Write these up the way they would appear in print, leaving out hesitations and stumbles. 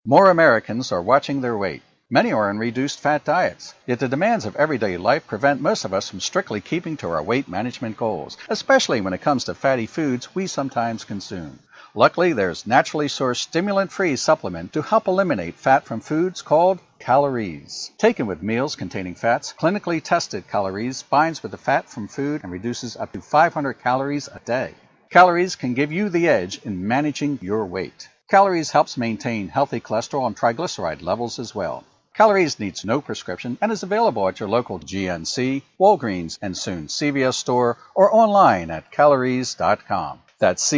More Americans are watching their weight. Many are on reduced fat diets, yet the demands of everyday life prevent most of us from strictly keeping to our weight management goals, especially when it comes to fatty foods we sometimes consume. Luckily, there's naturally sourced stimulant-free supplement to help eliminate fat from foods called Calories. Taken with meals containing fats, clinically tested Calories binds with the fat from food and reduces up to 500 calories a day. Calories can give you the edge in managing your weight. Calories helps maintain healthy cholesterol and triglyceride levels as well. Calories needs no prescription and is available at your local GNC, Walgreens, and soon CVS store or online at calories.com. That's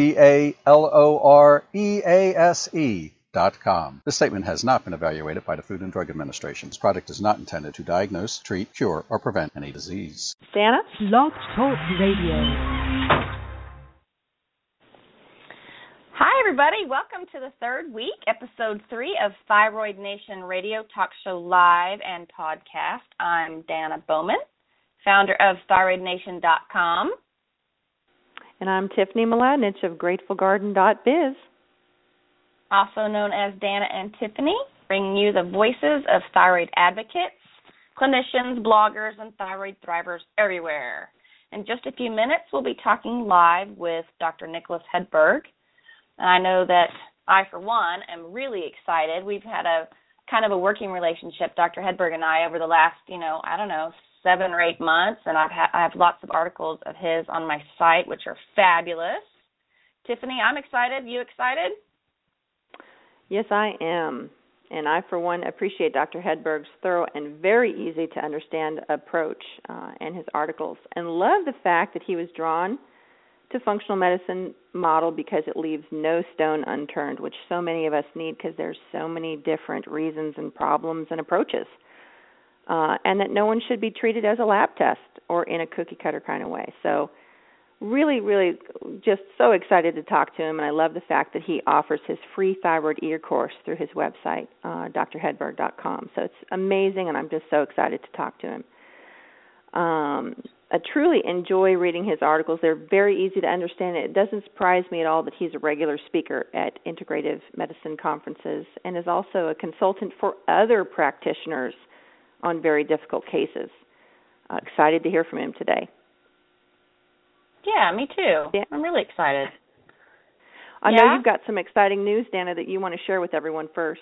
CALOREASE.com. This statement has not been evaluated by the Food and Drug Administration. This product is not intended to diagnose, treat, cure, or prevent any disease. Dana? Blog Talk Radio. Hi, everybody. Welcome to the third week, episode 3 of Thyroid Nation Radio Talk Show Live and Podcast. I'm Dana Bowman, founder of ThyroidNation.com. And I'm Tiffany Mladinich of GratefulGarden.biz. Also known as Dana and Tiffany, bringing you the voices of thyroid advocates, clinicians, bloggers, and thyroid thrivers everywhere. In just a few minutes, we'll be talking live with Dr. Nicholas Hedberg. And I know that I, for one, am really excited. We've had a kind of a working relationship, Dr. Hedberg and I, over the last, 7 or 8 months, and I have lots of articles of his on my site, which are fabulous. Tiffany, I'm excited. You excited? Yes, I am. And I, for one, appreciate Dr. Hedberg's thorough and very easy to understand approach and his articles, and love the fact that he was drawn to functional medicine model because it leaves no stone unturned, which so many of us need because there's so many different reasons and problems and approaches, and that no one should be treated as a lab test or in a cookie-cutter kind of way. So really, really just so excited to talk to him, and I love the fact that he offers his free thyroid ear course through his website, drhedberg.com. So it's amazing, and I'm just so excited to talk to him. I truly enjoy reading his articles. They're very easy to understand. It doesn't surprise me at all that he's a regular speaker at integrative medicine conferences and is also a consultant for other practitioners on very difficult cases. Excited to hear from him today. Yeah, me too. Yeah. I'm really excited. I know you've got some exciting news, Dana, that you want to share with everyone first.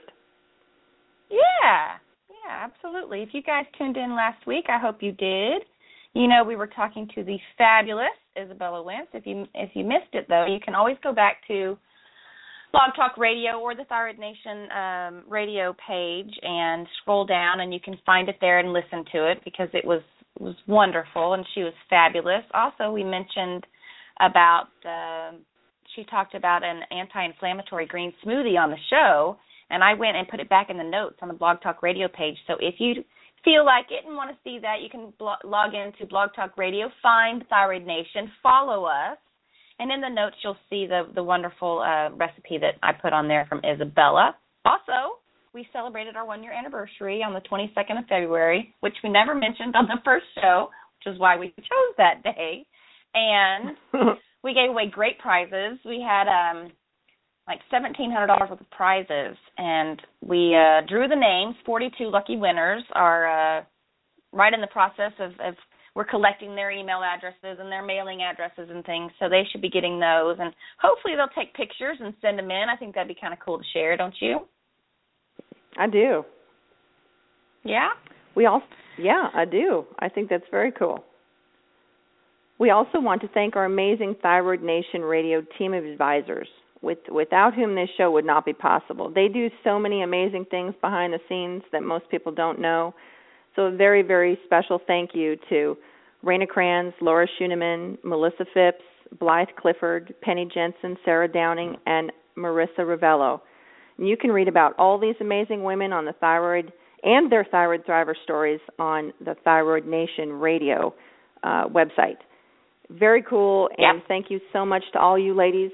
Yeah, absolutely. If you guys tuned in last week, I hope you did. We were talking to the fabulous Isabella Wentz. If you missed it, though, you can always go back to Blog Talk Radio or the Thyroid Nation radio page and scroll down, and you can find it there and listen to it because it was wonderful, and she was fabulous. Also, we mentioned about, she talked about an anti-inflammatory green smoothie on the show, and I went and put it back in the notes on the Blog Talk Radio page. So if you feel like it and want to see that, you can log into Blog Talk Radio, find Thyroid Nation, follow us, and in the notes you'll see the wonderful recipe that I put on there from Isabella. Also, we celebrated our 1-year anniversary on the 22nd of February, which we never mentioned on the first show, which is why we chose that day. And we gave away great prizes. We had like $1,700 worth of prizes, and we drew the names. 42 lucky winners are right in the process of we're collecting their email addresses and their mailing addresses and things, so they should be getting those. And hopefully they'll take pictures and send them in. I think that'd be kind of cool to share, don't you? I do. Yeah? Yeah, I do. I think that's very cool. We also want to thank our amazing Thyroid Nation Radio team of advisors, without whom this show would not be possible. They do so many amazing things behind the scenes that most people don't know. So a very, very special thank you to Raina Kranz, Laura Schuneman, Melissa Phipps, Blythe Clifford, Penny Jensen, Sarah Downing, and Marissa Ravello. And you can read about all these amazing women on the thyroid and their thyroid thriver stories on the Thyroid Nation Radio website. Very cool, and thank you so much to all you ladies.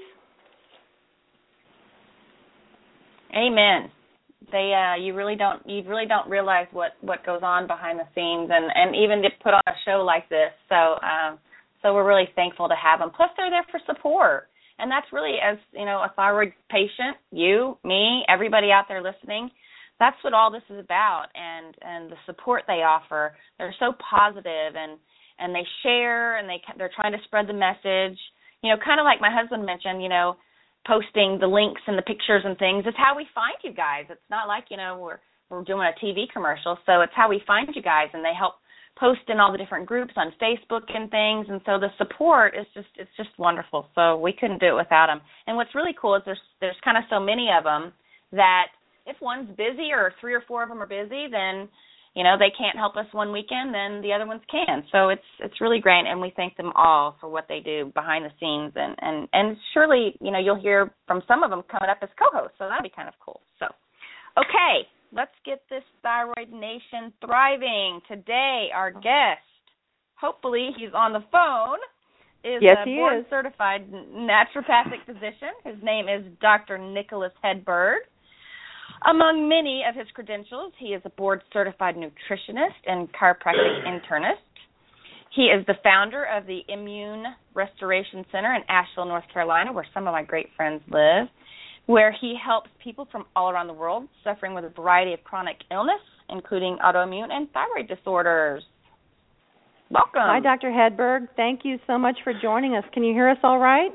Amen. You really don't realize what goes on behind the scenes, and even to put on a show like this. So we're really thankful to have them. Plus, they're there for support. And that's really, as you know, a thyroid patient, you, me, everybody out there listening, that's what all this is about. And the support they offer, they're so positive, and they share, and they're trying to spread the message. You know, kind of like my husband mentioned, you know, posting the links and the pictures and things. It's how we find you guys. It's not like, you know, we're doing a TV commercial. So it's how we find you guys, and they help post in all the different groups on Facebook and things. And so the support is it's just wonderful. So we couldn't do it without them. And what's really cool is there's kind of so many of them that if one's busy or 3 or 4 of them are busy, then, you know, they can't help us one weekend, then the other ones can. So it's really great, and we thank them all for what they do behind the scenes. And surely, you know, you'll hear from some of them coming up as co-hosts, so that'll be kind of cool. So, okay, let's get this Thyroid Nation thriving. Today, our guest, hopefully he's on the phone, is a board-certified naturopathic physician. His name is Dr. Nicholas Hedberg. Among many of his credentials, he is a board-certified nutritionist and chiropractic internist. He is the founder of the Immune Restoration Center in Asheville, North Carolina, where some of my great friends live, where he helps people from all around the world suffering with a variety of chronic illness, including autoimmune and thyroid disorders. Welcome. Hi, Dr. Hedberg. Thank you so much for joining us. Can you hear us all right?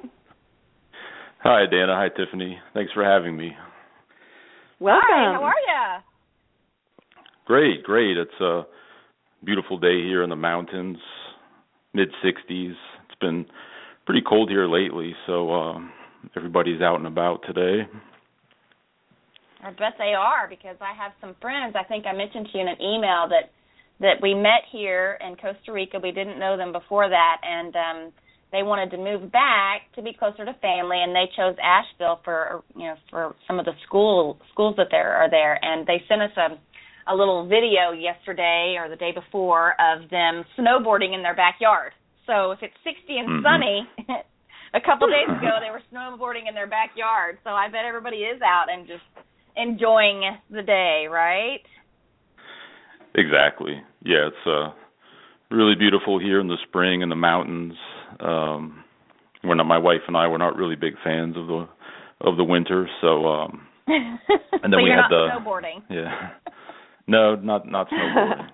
Hi, Dana. Hi, Tiffany. Thanks for having me. Welcome. Hi, how are you? Great. It's a beautiful day here in the mountains, mid-60s. It's been pretty cold here lately, so everybody's out and about today. I bet they are, because I have some friends, I think I mentioned to you in an email that we met here in Costa Rica. We didn't know them before that, and they wanted to move back to be closer to family, and they chose Asheville for some of the schools that are there. And they sent us a little video yesterday or the day before of them snowboarding in their backyard. So if it's 60 and sunny, a couple days ago they were snowboarding in their backyard. So I bet everybody is out and just enjoying the day, right? Exactly. Yeah, it's really beautiful here in the spring in the mountains. My wife and I were not really big fans of the winter, so and then so we you're had not snowboarding. Yeah. No, not snowboarding.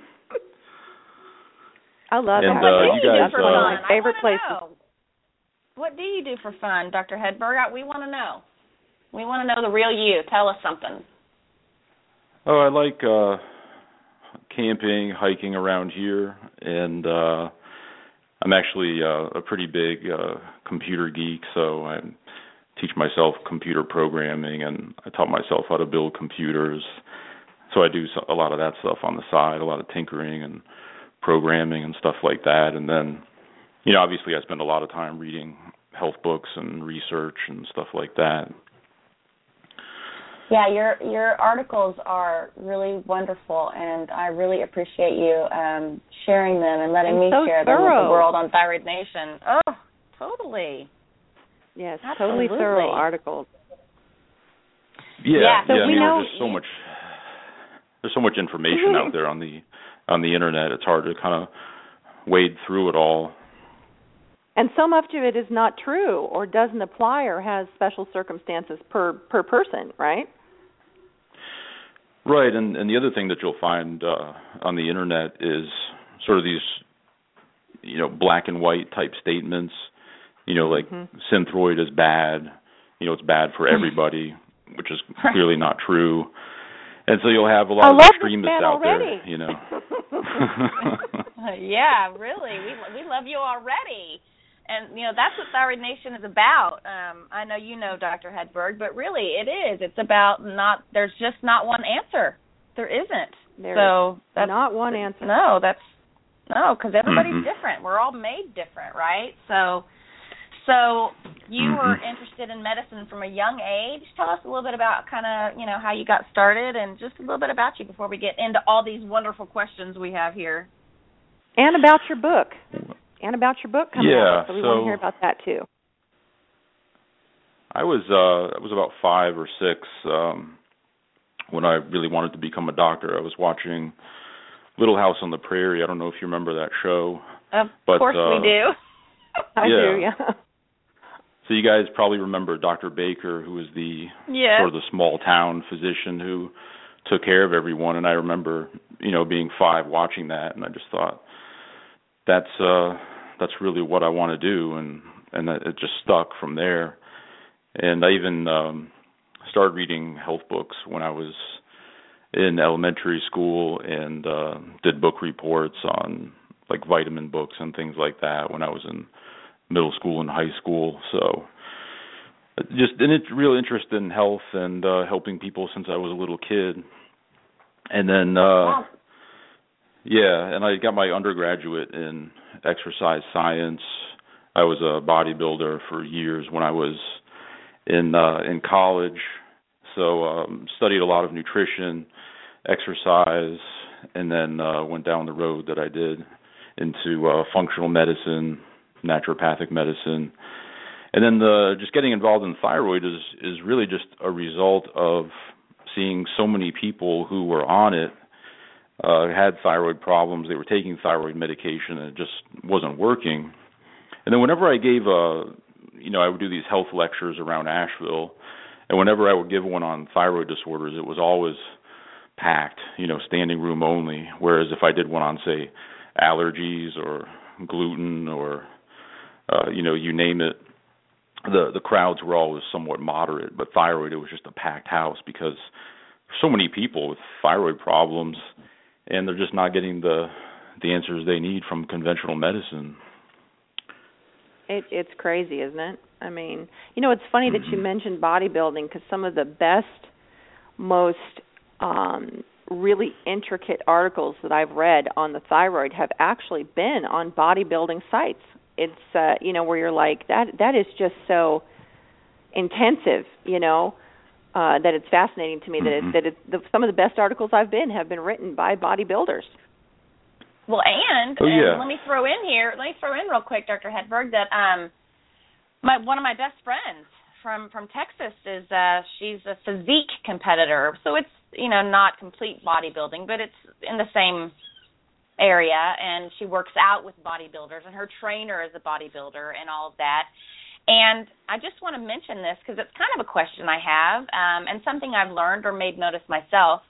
I love and, that. What you do guys, do for fun? My favorite places. What do you do for fun, Dr. Hedberg? We want to know. We want to know the real you. Tell us something. Oh, I like camping, hiking around here, and I'm actually a pretty big computer geek, so I teach myself computer programming, and I taught myself how to build computers. So I do a lot of that stuff on the side, a lot of tinkering and programming and stuff like that. And then, you know, obviously I spend a lot of time reading health books and research and stuff like that. Yeah, your articles are really wonderful, and I really appreciate you sharing them and letting me share them with the world on Thyroid Nation. Oh, totally. Yes, absolutely. Totally thorough articles. Yeah. So we know there's so much information out there on the internet. It's hard to kind of wade through it all. And so much of it is not true, or doesn't apply, or has special circumstances per person, right? Right, and the other thing that you'll find on the internet is sort of these, you know, black and white type statements, you know, like Synthroid is bad, you know, it's bad for everybody, which is clearly not true. And so you'll have a lot of extremists out there, you know. Yeah, really, we love you already. And, you know, that's what Thyroid Nation is about. I know you know, Dr. Hedberg, but really it is. It's about there's just not one answer. There isn't. There's not one answer. No, because everybody's different. We're all made different, right? So you were interested in medicine from a young age. Tell us a little bit about kind of, you know, how you got started and just a little bit about you before we get into all these wonderful questions we have here. And about your book. Coming out, so we want to hear about that too. I was about 5 or 6 when I really wanted to become a doctor. I was watching Little House on the Prairie. I don't know if you remember that show. Of course we do. I do, yeah. So you guys probably remember Dr. Baker, who was the Yes. sort of the small town physician who took care of everyone. And I remember, being 5 watching that, and I just thought, that's really what I want to do, and it just stuck from there. And I even started reading health books when I was in elementary school, and did book reports on like vitamin books and things like that when I was in middle school and high school. So just real interest in health and helping people since I was a little kid. And then and I got my undergraduate in exercise science. I was a bodybuilder for years when I was in college. So studied a lot of nutrition, exercise, and then went down the road that I did into functional medicine, naturopathic medicine. And then just getting involved in thyroid is really just a result of seeing so many people who were on it, had thyroid problems. They were taking thyroid medication, and it just wasn't working. And then whenever I gave I would do these health lectures around Asheville, and whenever I would give one on thyroid disorders, it was always packed, standing room only. Whereas if I did one on, say, allergies or gluten or, you name it, the crowds were always somewhat moderate. But thyroid, it was just a packed house because so many people with thyroid problems, and they're just not getting the answers they need from conventional medicine. It's crazy, isn't it? I mean, it's funny that you mentioned bodybuilding, because some of the best, most really intricate articles that I've read on the thyroid have actually been on bodybuilding sites. It's where you're like, that is just so intensive, that it's fascinating to me that some of the best articles have been written by bodybuilders. Well, and let me throw in real quick, Dr. Hedberg, that one of my best friends from Texas is she's a physique competitor. So it's, not complete bodybuilding, but it's in the same area, and she works out with bodybuilders, and her trainer is a bodybuilder and all of that. And I just want to mention this because it's kind of a question I have, and something I've learned or made notice myself.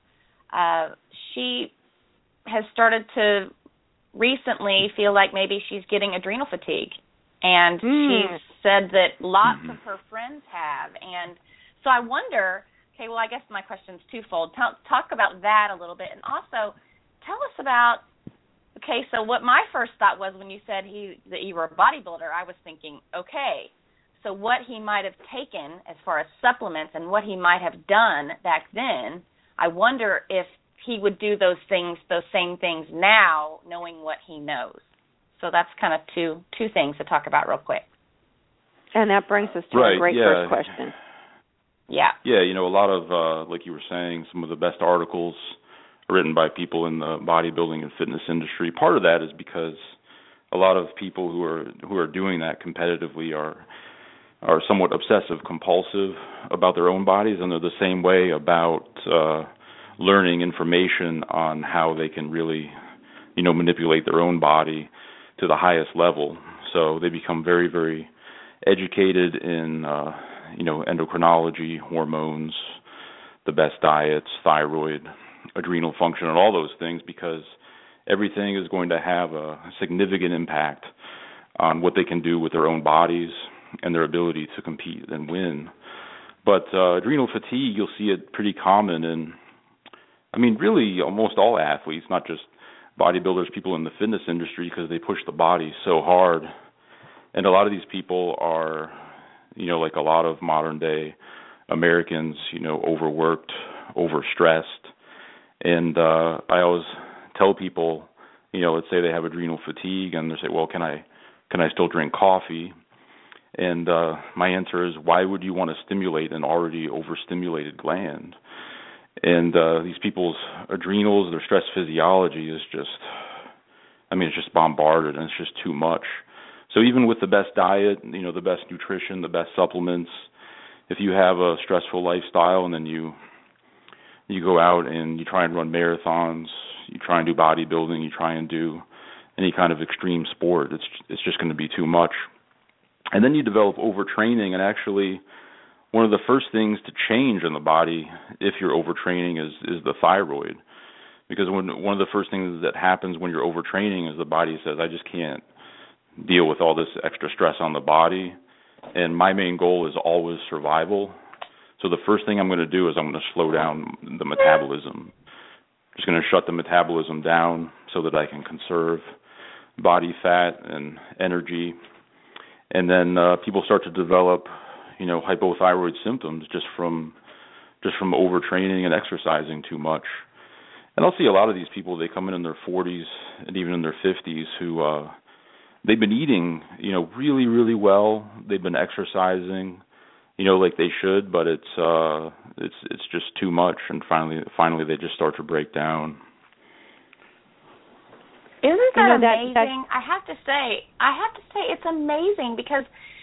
She has started to recently feel like maybe she's getting adrenal fatigue, and she's said that lots of her friends have. And so I wonder, okay, well, I guess my question's twofold. Talk about that a little bit, and also tell us about, okay, so what my first thought was when you said that you were a bodybuilder, I was thinking, okay, so what he might have taken as far as supplements and what he might have done back then, I wonder if he would do those same things now, knowing what he knows. So that's kind of two things to talk about real quick. And that brings us to a great first question. Yeah. Yeah, a lot of, like you were saying, some of the best articles are written by people in the bodybuilding and fitness industry. Part of that is because a lot of people who are doing that competitively are somewhat obsessive compulsive about their own bodies, and they're the same way about learning information on how they can really, manipulate their own body to the highest level. So they become very, very educated in, endocrinology, hormones, the best diets, thyroid, adrenal function, and all those things, because everything is going to have a significant impact on what they can do with their own bodies and their ability to compete and win. But adrenal fatigue, you'll see it pretty common in, really almost all athletes, not just bodybuilders, people in the fitness industry, because they push the body so hard. And a lot of these people are, like a lot of modern day Americans, overworked, overstressed. And I always tell people, let's say they have adrenal fatigue, and they say, well, can I still drink coffee? And my answer is, why would you want to stimulate an already overstimulated gland? And these people's adrenals, their stress physiology is just, it's just bombarded, and it's just too much. So even with the best diet, the best nutrition, the best supplements, if you have a stressful lifestyle and then you go out and you try and run marathons, you try and do bodybuilding, you try and do any kind of extreme sport, it's just going to be too much. And then you develop overtraining, and actually one of the first things to change in the body if you're overtraining is the thyroid. Because one of the first things that happens when you're overtraining is the body says, I just can't deal with all this extra stress on the body, and my main goal is always survival. So the first thing I'm going to do is I'm going to slow down the metabolism. Just going to shut the metabolism down so that I can conserve body fat and energy. And then people start to develop, hypothyroid symptoms just from overtraining and exercising too much. And I'll see a lot of these people, they come in their 40s and even in their 50s who they've been eating, really, really well. They've been exercising, like they should, but it's just too much, and finally they just start to break down. Isn't that amazing? I have to say it's amazing because,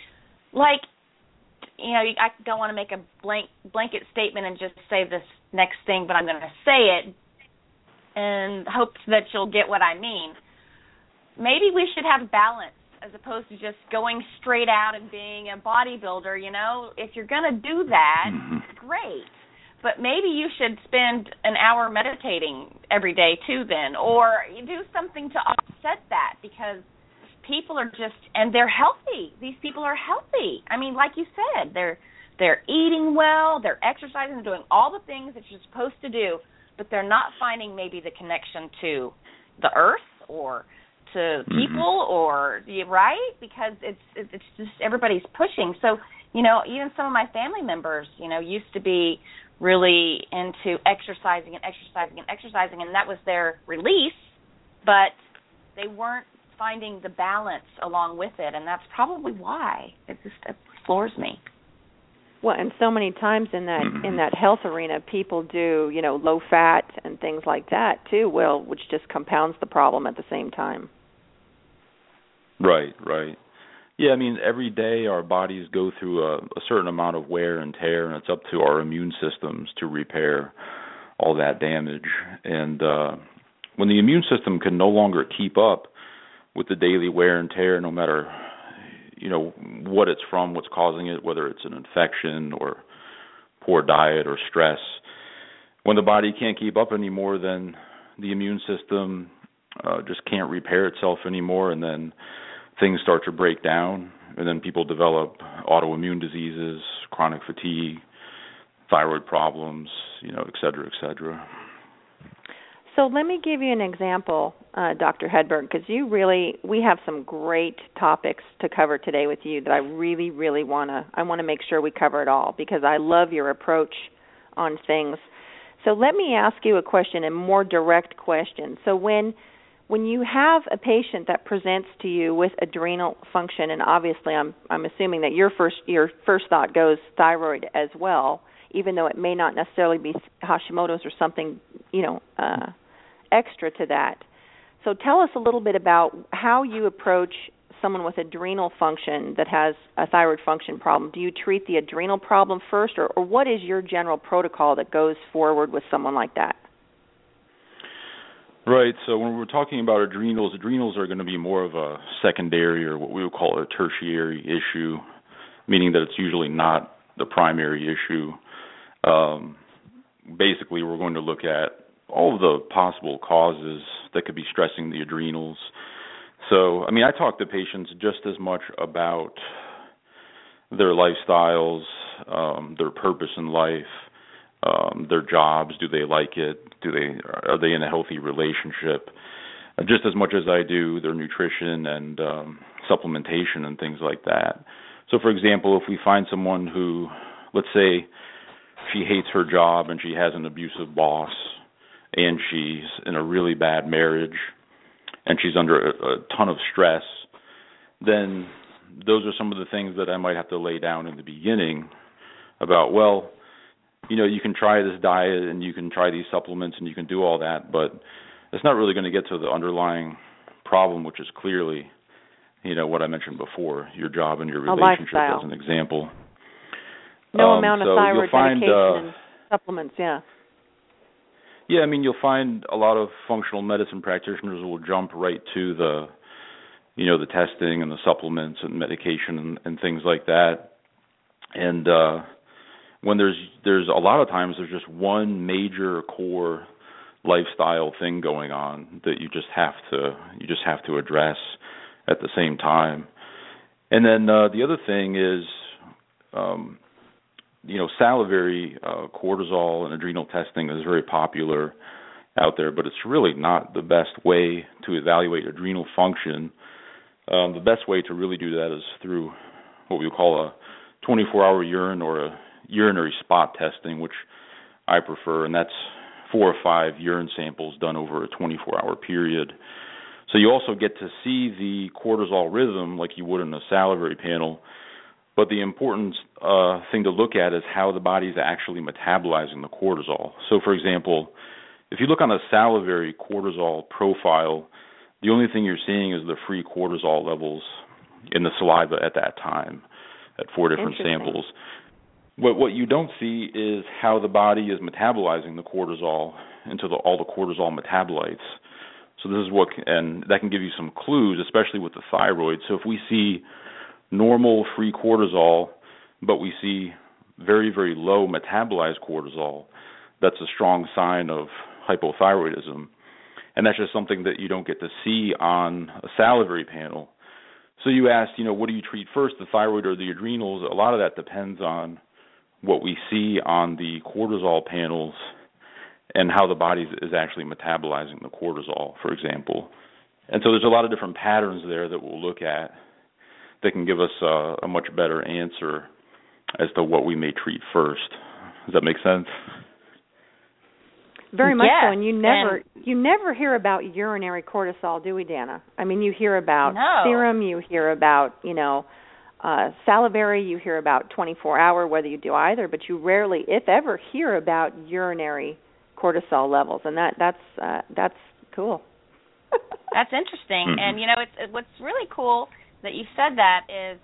I don't want to make a blanket statement and just say this next thing, but I'm going to say it and hope that you'll get what I mean. Maybe we should have balance as opposed to just going straight out and being a bodybuilder, If you're going to do that, great. But maybe you should spend an hour meditating every day too then, or you do something to offset that, because people are and they're healthy. These people are healthy. I mean, like you said, they're eating well, they're exercising, they're doing all the things that you're supposed to do, but they're not finding maybe the connection to the earth or to people, or right, because it's just everybody's pushing. So even some of my family members used to be really into exercising, and that was their release, but they weren't finding the balance along with it, and that's probably why it floors me. Well, and so many times in that health arena, people do low fat and things like that too, which just compounds the problem at the same time. Right. Yeah, I mean, every day our bodies go through a certain amount of wear and tear, and it's up to our immune systems to repair all that damage. And when the immune system can no longer keep up with the daily wear and tear, no matter what it's from, what's causing it, whether it's an infection or poor diet or stress, when the body can't keep up anymore, then the immune system just can't repair itself anymore, and then things start to break down, and then people develop autoimmune diseases, chronic fatigue, thyroid problems, et cetera, et cetera. So let me give you an example, Dr. Hedberg, because we have some great topics to cover today with you that I really, really want to make sure we cover it all, because I love your approach on things. So let me ask you a question, a more direct question. So when you have a patient that presents to you with adrenal function, and obviously I'm assuming that your first thought goes thyroid as well, even though it may not necessarily be Hashimoto's or something, extra to that. So tell us a little bit about how you approach someone with adrenal function that has a thyroid function problem. Do you treat the adrenal problem first, or what is your general protocol that goes forward with someone like that? Right. So when we're talking about adrenals are going to be more of a secondary, or what we would call a tertiary issue, meaning that it's usually not the primary issue. Basically, we're going to look at all of the possible causes that could be stressing the adrenals. So, I mean, I talk to patients just as much about their lifestyles, their purpose in life, their jobs. Do they like it? Are they in a healthy relationship? Just as much as I do their nutrition and supplementation and things like that. So, for example, if we find someone who, let's say, she hates her job and she has an abusive boss, and she's in a really bad marriage, and she's under a ton of stress, then those are some of the things that I might have to lay down in the beginning about, well, you can try this diet and you can try these supplements and you can do all that, but it's not really going to get to the underlying problem, which is clearly, what I mentioned before, your job and your relationship as an example. No amount of thyroid medication and supplements, yeah. Yeah, I mean, you'll find a lot of functional medicine practitioners will jump right to the the testing and the supplements and medication and things like that. And when there's a lot of times there's just one major core lifestyle thing going on that you just have to address at the same time. And then the other thing is, salivary cortisol and adrenal testing is very popular out there, but it's really not the best way to evaluate adrenal function. The best way to really do that is through what we call a 24-hour urine or a urinary spot testing, which I prefer, and that's 4 or 5 urine samples done over a 24-hour period. So you also get to see the cortisol rhythm like you would in a salivary panel, but the important thing to look at is how the body is actually metabolizing the cortisol. So, for example, if you look on a salivary cortisol profile, the only thing you're seeing is the free cortisol levels in the saliva at that time at 4 different samples. What you don't see is how the body is metabolizing the cortisol into all the cortisol metabolites. So this is and that can give you some clues, especially with the thyroid. So if we see normal free cortisol, but we see very, very low metabolized cortisol, that's a strong sign of hypothyroidism. And that's just something that you don't get to see on a salivary panel. So you asked, what do you treat first, the thyroid or the adrenals? A lot of that depends on what we see on the cortisol panels and how the body is actually metabolizing the cortisol, for example. And so there's a lot of different patterns there that we'll look at that can give us a much better answer as to what we may treat first. Does that make sense? Very much so, and you never hear about urinary cortisol, do we, Dana? I mean, you hear about serum, you hear about, salivary, you hear about 24-hour, whether you do either, but you rarely, if ever, hear about urinary cortisol levels, and that's cool. That's interesting, and it's what's really cool that you said that is,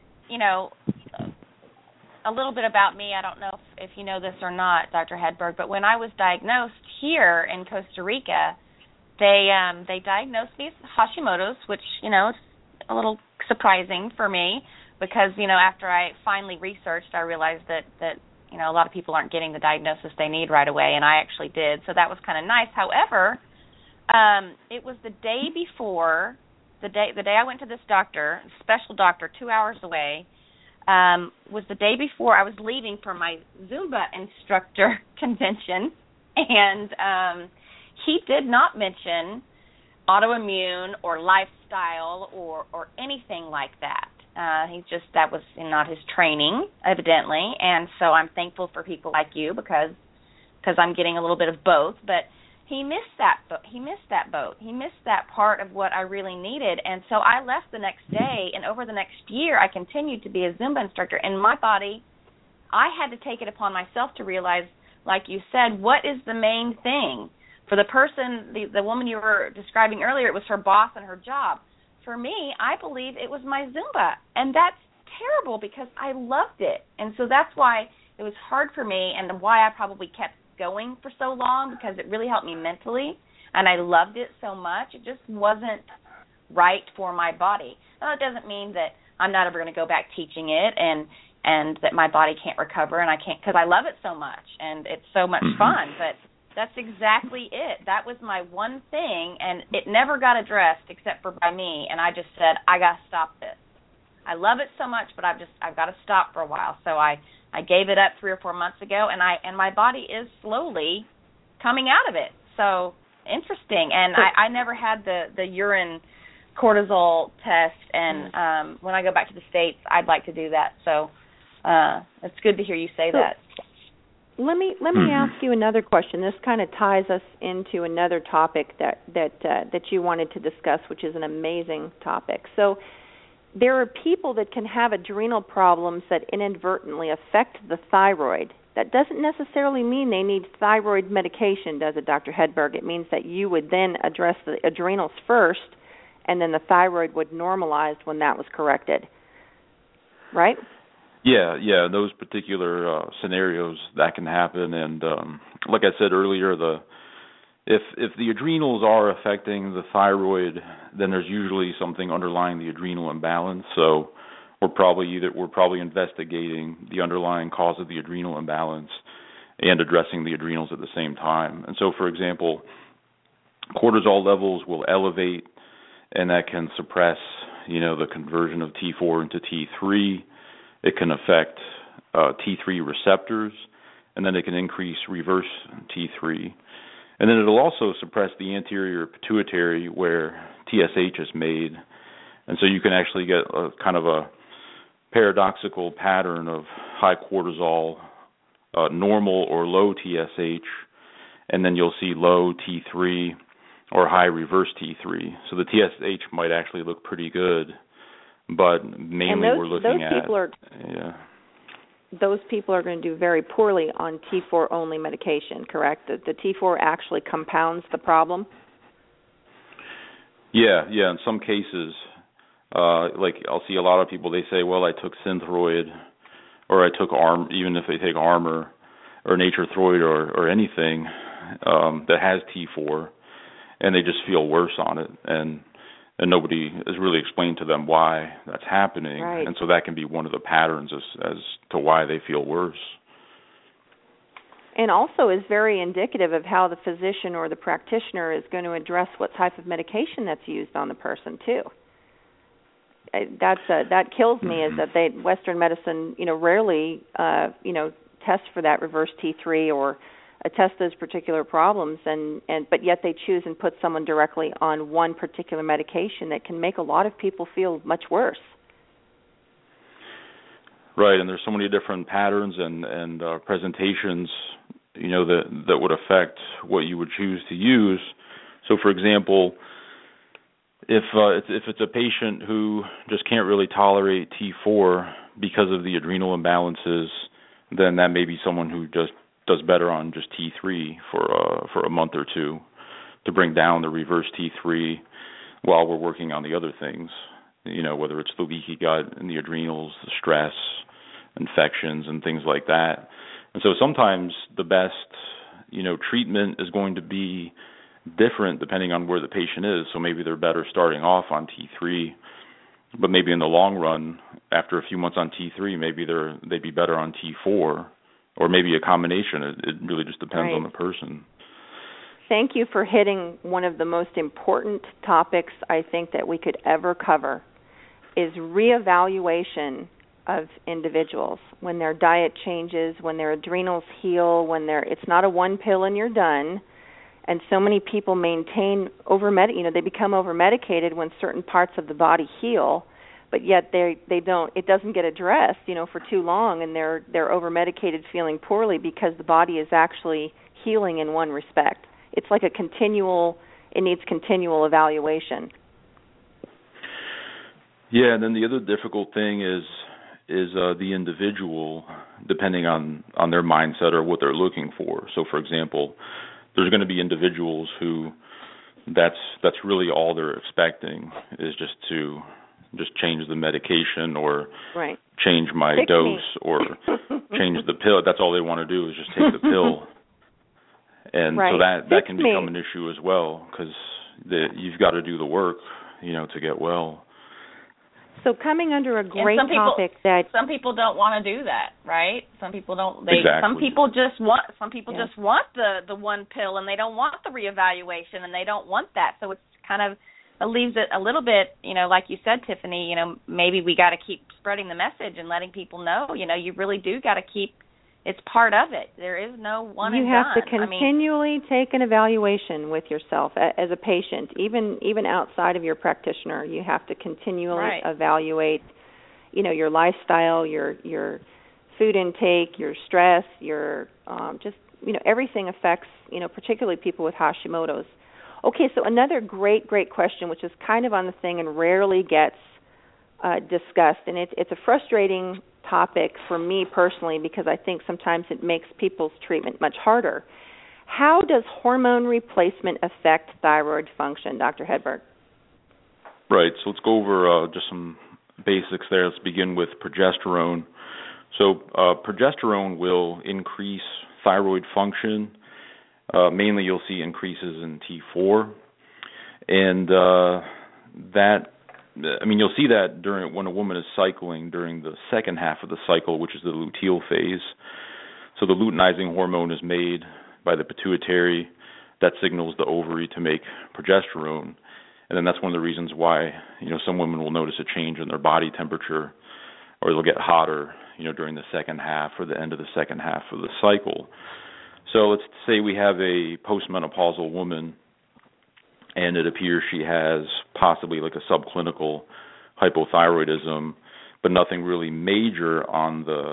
a little bit about me. I don't know if you know this or not, Dr. Hedberg, but when I was diagnosed here in Costa Rica, they diagnosed me with Hashimoto's, which, is a little surprising for me because, after I finally researched, I realized that a lot of people aren't getting the diagnosis they need right away, and I actually did, so that was kind of nice. However, it was the day before, the day I went to this doctor, special doctor, 2 hours away, was the day before I was leaving for my Zumba instructor convention, and he did not mention autoimmune or lifestyle or anything like that. That was not his training, evidently, and so I'm thankful for people like you because I'm getting a little bit of both, but he missed that boat. He missed that part of what I really needed. And so I left the next day, and over the next year, I continued to be a Zumba instructor. And my body, I had to take it upon myself to realize, like you said, what is the main thing? For the person, the woman you were describing earlier, it was her boss and her job. For me, I believe it was my Zumba. And that's terrible because I loved it. And so that's why it was hard for me and why I probably kept going for so long, because it really helped me mentally, and I loved it so much. It just wasn't right for my body. Now, it doesn't mean that I'm not ever going to go back teaching it and that my body can't recover, and I can't, because I love it so much, and it's so much fun, but that's exactly it. That was my one thing, and it never got addressed except for by me, and I just said, I got to stop this. I love it so much, but I've got to stop for a while, so I gave it up 3 or 4 months ago, and my body is slowly coming out of it. So interesting. And I never had the urine cortisol test, and when I go back to the States, I'd like to do that. So it's good to hear you say that. Let me ask you another question. This kind of ties us into another topic that you wanted to discuss, which is an amazing topic. So there are people that can have adrenal problems that inadvertently affect the thyroid. That doesn't necessarily mean they need thyroid medication, does it, Dr. Hedberg? It means that you would then address the adrenals first, and then the thyroid would normalize when that was corrected. Right? Yeah, in those particular scenarios, that can happen. And like I said earlier, if the adrenals are affecting the thyroid, then there's usually something underlying the adrenal imbalance. So we're probably investigating the underlying cause of the adrenal imbalance and addressing the adrenals at the same time. And so, for example, cortisol levels will elevate, and that can suppress, the conversion of T4 into T3. It can affect T3 receptors, and then it can increase reverse T3. And then it'll also suppress the anterior pituitary where TSH is made. And so you can actually get a kind of a paradoxical pattern of high cortisol, normal or low TSH, and then you'll see low T3 or high reverse T3. So the TSH might actually look pretty good, but mainly we're looking at... Those people are going to do very poorly on T4 only medication, correct? The T4 actually compounds the problem? Yeah. In some cases, like I'll see a lot of people, they say, well, I took Synthroid, or I took even if they take Armour or Nature-Throid or anything that has T4, and they just feel worse on it, and nobody has really explained to them why that's happening. Right. And so that can be one of the patterns as to why they feel worse. And also is very indicative of how the physician or the practitioner is going to address what type of medication that's used on the person too. That kills me, is that Western medicine, rarely, test for that reverse T3 or attest those particular problems, but yet they choose and put someone directly on one particular medication that can make a lot of people feel much worse. Right, and there's so many different patterns and presentations, that would affect what you would choose to use. So, for example, if it's a patient who just can't really tolerate T4 because of the adrenal imbalances, then that may be someone who just does better on just T3 for a month or two to bring down the reverse T3 while we're working on the other things, whether it's the leaky gut and the adrenals, the stress, infections, and things like that. And so sometimes the best, treatment is going to be different depending on where the patient is. So maybe they're better starting off on T3, but maybe in the long run, after a few months on T3, maybe they'd be better on T4. Or maybe a combination. It really just depends on the person. Thank you for hitting one of the most important topics I think that we could ever cover, is reevaluation of individuals when their diet changes, when their adrenals heal, it's not a one pill and you're done. And so many people maintain they become over-medicated when certain parts of the body heal, but yet they don't. It doesn't get addressed, for too long, and they're over-medicated, feeling poorly because the body is actually healing in one respect. It's like it needs continual evaluation. Yeah, and then the other difficult thing is the individual, depending on their mindset or what they're looking for. So, for example, there's going to be individuals who that's really all they're expecting is just to change the medication or change my dose or change the pill. That's all they want to do is just take the pill. And so that can become an issue as well, because you've got to do the work, to get well. So coming under a great topic that some people don't want to do that, right? Some people don't. Exactly. Some people just want the one pill, and they don't want the reevaluation, and they don't want that. So it's kind of, it leaves it a little bit, like you said, Tiffany. Maybe we got to keep spreading the message and letting people know. You really do got to keep. It's part of it. There is no one and done. You have to continually take an evaluation with yourself as a patient, even outside of your practitioner. You have to continually evaluate, your lifestyle, your food intake, your stress, your everything affects, particularly people with Hashimoto's. Okay, so another great question, which is kind of on the thing and rarely gets discussed, and it's a frustrating topic for me personally because I think sometimes it makes people's treatment much harder. How does hormone replacement affect thyroid function, Dr. Hedberg? Right, so let's go over just some basics there. Let's begin with progesterone. So progesterone will increase thyroid function, Mainly you'll see increases in T4, and you'll see that when a woman is cycling during the second half of the cycle, which is the luteal phase. So the luteinizing hormone is made by the pituitary that signals the ovary to make progesterone. And then that's one of the reasons why, some women will notice a change in their body temperature, or they'll get hotter, during the second half or the end of the second half of the cycle. So let's say we have a postmenopausal woman, and it appears she has possibly like a subclinical hypothyroidism, but nothing really major on the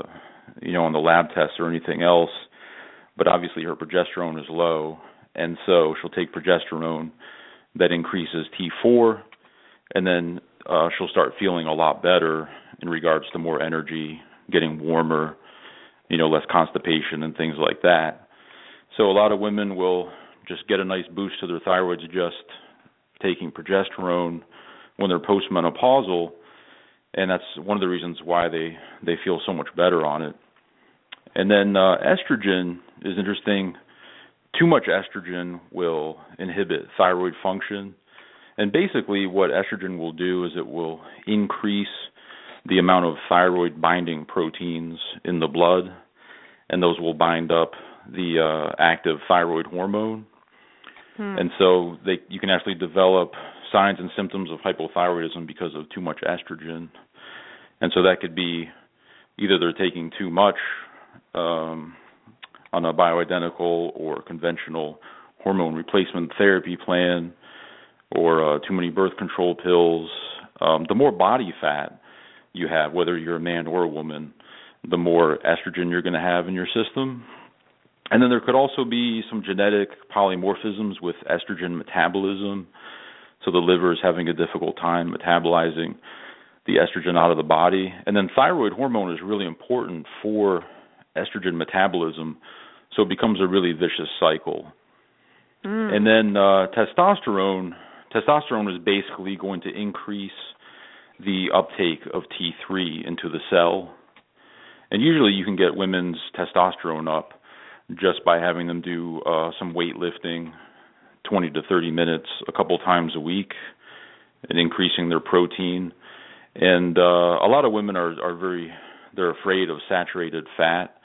lab tests or anything else. But obviously her progesterone is low, and so she'll take progesterone that increases T4, and then she'll start feeling a lot better in regards to more energy, getting warmer, less constipation and things like that. So a lot of women will just get a nice boost to their thyroids just taking progesterone when they're postmenopausal, and that's one of the reasons why they feel so much better on it. And then estrogen is interesting. Too much estrogen will inhibit thyroid function, and basically what estrogen will do is it will increase the amount of thyroid binding proteins in the blood, and those will bind up the active thyroid hormone. And so you can actually develop signs and symptoms of hypothyroidism because of too much estrogen. And so that could be either they're taking too much on a bioidentical or conventional hormone replacement therapy plan, or too many birth control pills. The more body fat you have, whether you're a man or a woman, the more estrogen you're going to have in your system. And then there could also be some genetic polymorphisms with estrogen metabolism. So the liver is having a difficult time metabolizing the estrogen out of the body. And then thyroid hormone is really important for estrogen metabolism, so it becomes a really vicious cycle. And then testosterone is basically going to increase the uptake of T3 into the cell. And usually you can get women's testosterone up just by having them do some weightlifting, 20 to 30 minutes a couple times a week, and increasing their protein. And a lot of women they're afraid of saturated fat,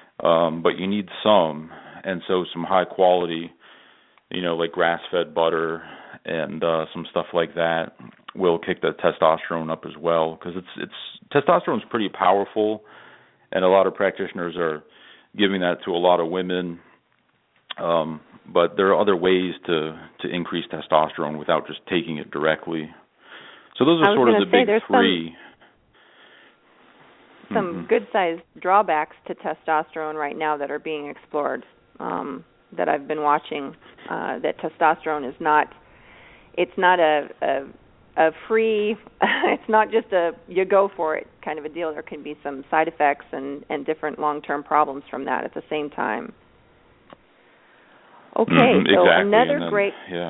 but you need some. And so some high quality, like grass-fed butter and some stuff like that will kick the testosterone up as well, because testosterone is pretty powerful, and a lot of practitioners are giving that to a lot of women. But there are other ways to increase testosterone without just taking it directly. So those are sort of the big three. Some good-sized drawbacks to testosterone right now that are being explored, that I've been watching. That testosterone is not a free, it's not just a you go for it kind of a deal. There can be some side effects and different long-term problems from that at the same time. Okay, so exactly. Another great... Yeah.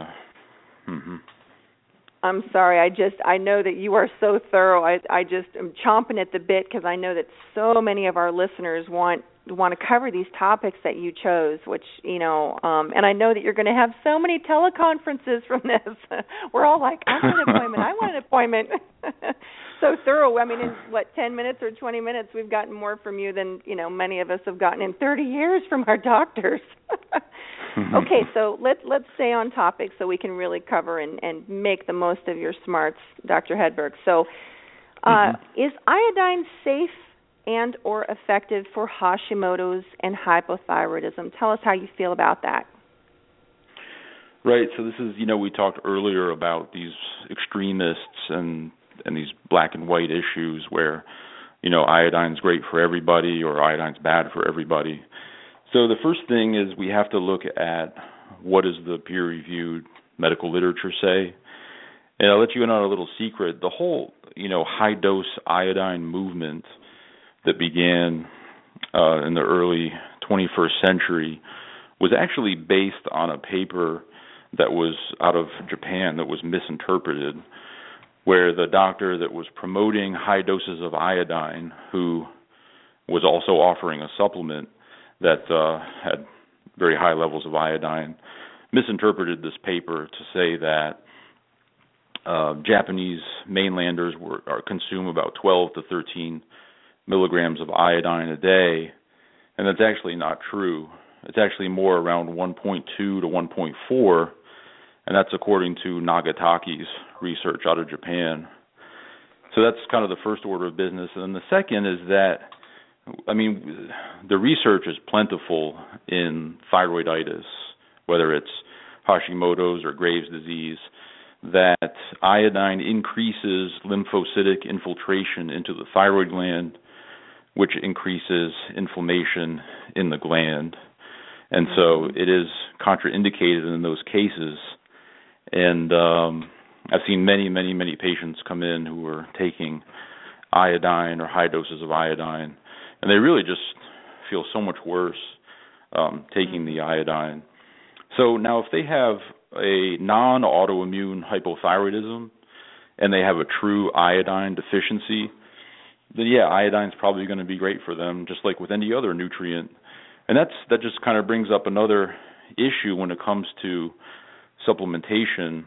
I'm sorry, I know that you are so thorough. I just am chomping at the bit because I know that so many of our listeners want to cover these topics that you chose, which, and I know that you're going to have so many teleconferences from this. We're all like, I want an appointment. So thorough. I mean, in 10 minutes or 20 minutes, we've gotten more from you than, many of us have gotten in 30 years from our doctors. Okay, so let's stay on topic so we can really cover and make the most of your smarts, Dr. Hedberg. So is iodine safe and or effective for Hashimoto's and hypothyroidism? Tell us how you feel about that. Right, so this is, we talked earlier about these extremists and these black and white issues where, iodine's great for everybody or iodine's bad for everybody. So the first thing is we have to look at what does the peer-reviewed medical literature say. And I'll let you in on a little secret. The whole, high-dose iodine movement that began in the early 21st century was actually based on a paper that was out of Japan that was misinterpreted, where the doctor that was promoting high doses of iodine, who was also offering a supplement that had very high levels of iodine, misinterpreted this paper to say that Japanese mainlanders consume about 12 to 13 milligrams of iodine a day, and that's actually not true. It's actually more around 1.2 to 1.4, and that's according to Nagataki's research out of Japan. So that's kind of the first order of business. And then the second is that, I mean, the research is plentiful in thyroiditis, whether it's Hashimoto's or Graves' disease, that iodine increases lymphocytic infiltration into the thyroid gland, which increases inflammation in the gland. And so it is contraindicated in those cases. And I've seen many, many, many patients come in who are taking iodine or high doses of iodine, and they really just feel so much worse taking the iodine. So now if they have a non-autoimmune hypothyroidism and they have a true iodine deficiency, then yeah, iodine's probably going to be great for them, just like with any other nutrient. And that just kind of brings up another issue when it comes to supplementation,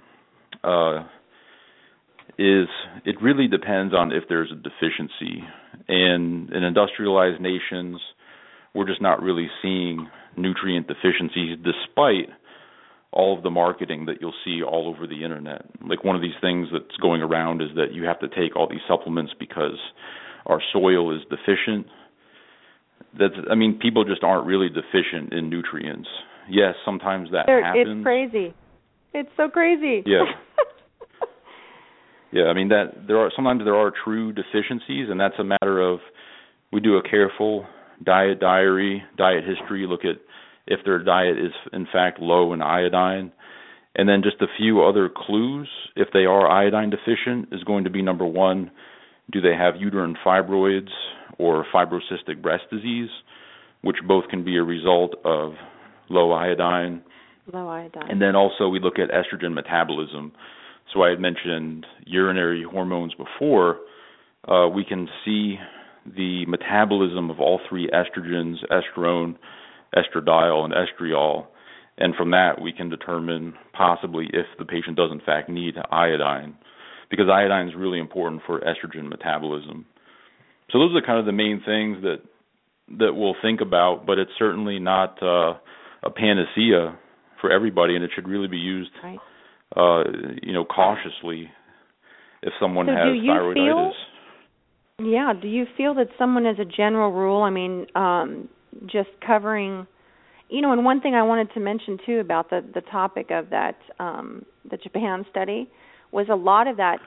is it really depends on if there's a deficiency. And in industrialized nations, we're just not really seeing nutrient deficiencies despite all of the marketing that you'll see all over the internet. Like one of these things that's going around is that you have to take all these supplements because our soil is deficient. People just aren't really deficient in nutrients. Yes, sometimes that happens. It's crazy. It's so crazy. Yeah. Yeah, I mean that sometimes there are true deficiencies, and that's a matter of we do a careful diet diary, diet history, look at if their diet is in fact low in iodine, and then just a few other clues if they are iodine deficient is going to be number one, do they have uterine fibroids or fibrocystic breast disease, which both can be a result of low iodine. Low iodine. And then also we look at estrogen metabolism. So I had mentioned urinary hormones before. We can see the metabolism of all three estrogens, estrone, estradiol, and estriol. And from that, we can determine possibly if the patient does in fact need iodine, because iodine is really important for estrogen metabolism. So those are kind of the main things that we'll think about, but it's certainly not a panacea for everybody, and it should really be used right. Cautiously if someone has thyroiditis. Do you feel that someone, as a general rule, just covering, and one thing I wanted to mention too about the topic of that, the Japan study, was a lot of that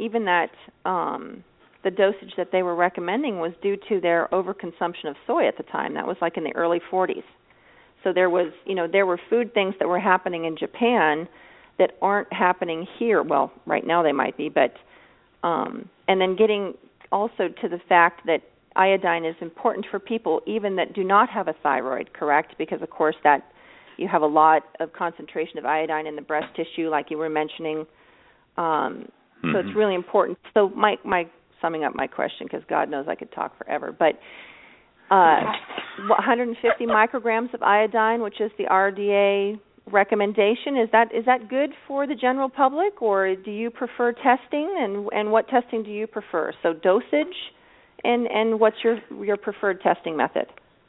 the dosage that they were recommending was due to their overconsumption of soy at the time. That was like in the early 40s. So there were food things that were happening in Japan that aren't happening here. Well, right now they might be, but and then getting also to the fact that iodine is important for people even that do not have a thyroid, correct? Because of course that you have a lot of concentration of iodine in the breast tissue, like you were mentioning. So it's really important. So my summing up my question, because God knows I could talk forever, but 150 micrograms of iodine, which is the RDA recommendation, is that good for the general public, or do you prefer testing, and what testing do you prefer? So dosage, and what's your preferred testing method?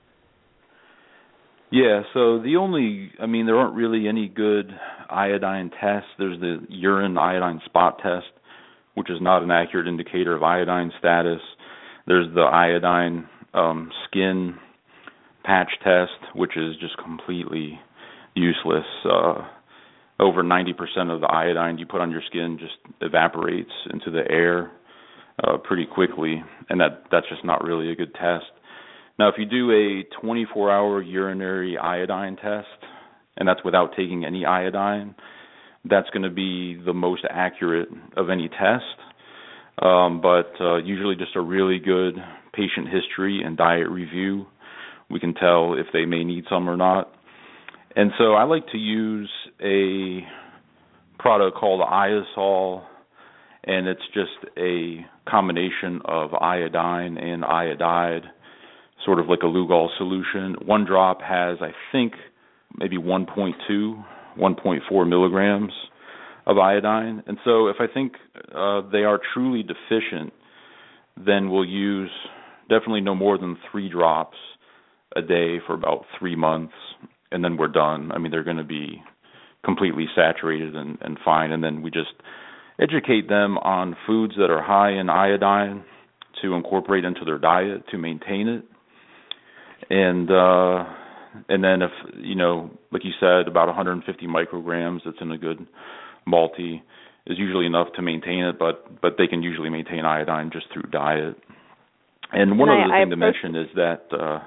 Yeah, so there aren't really any good iodine tests. There's the urine iodine spot test, which is not an accurate indicator of iodine status. There's the iodine skin patch test, which is just completely useless. Over 90% of the iodine you put on your skin just evaporates into the air pretty quickly, and that's just not really a good test. Now, if you do a 24-hour urinary iodine test, and that's without taking any iodine, that's going to be the most accurate of any test. But usually just a really good patient history and diet review, we can tell if they may need some or not. And so I like to use a product called Iosol, and it's just a combination of iodine and iodide, sort of like a Lugol solution. One drop has, I think, maybe 1.2, 1.4 milligrams of iodine. And so if I think they are truly deficient, then we'll use definitely no more than 3 drops a day for about 3 months, and then we're done. I mean, they're going to be completely saturated and fine, and then we just educate them on foods that are high in iodine to incorporate into their diet to maintain it. And then if, like you said, about 150 micrograms that's in a good multi is usually enough to maintain it, but they can usually maintain iodine just through diet. And one other thing to mention is that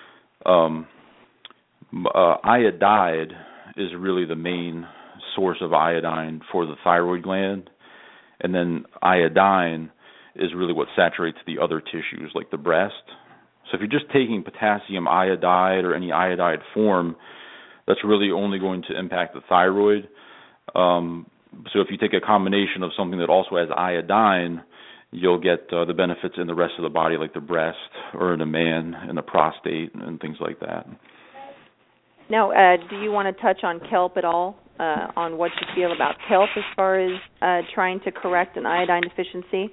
iodide is really the main source of iodine for the thyroid gland, and then iodine is really what saturates the other tissues like the breast. So if you're just taking potassium iodide or any iodide form, that's really only going to impact the thyroid. So if you take a combination of something that also has iodine, you'll get the benefits in the rest of the body, like the breast or in a man and the prostate and things like that. Now, do you want to touch on kelp at all, on what you feel about kelp as far as trying to correct an iodine deficiency?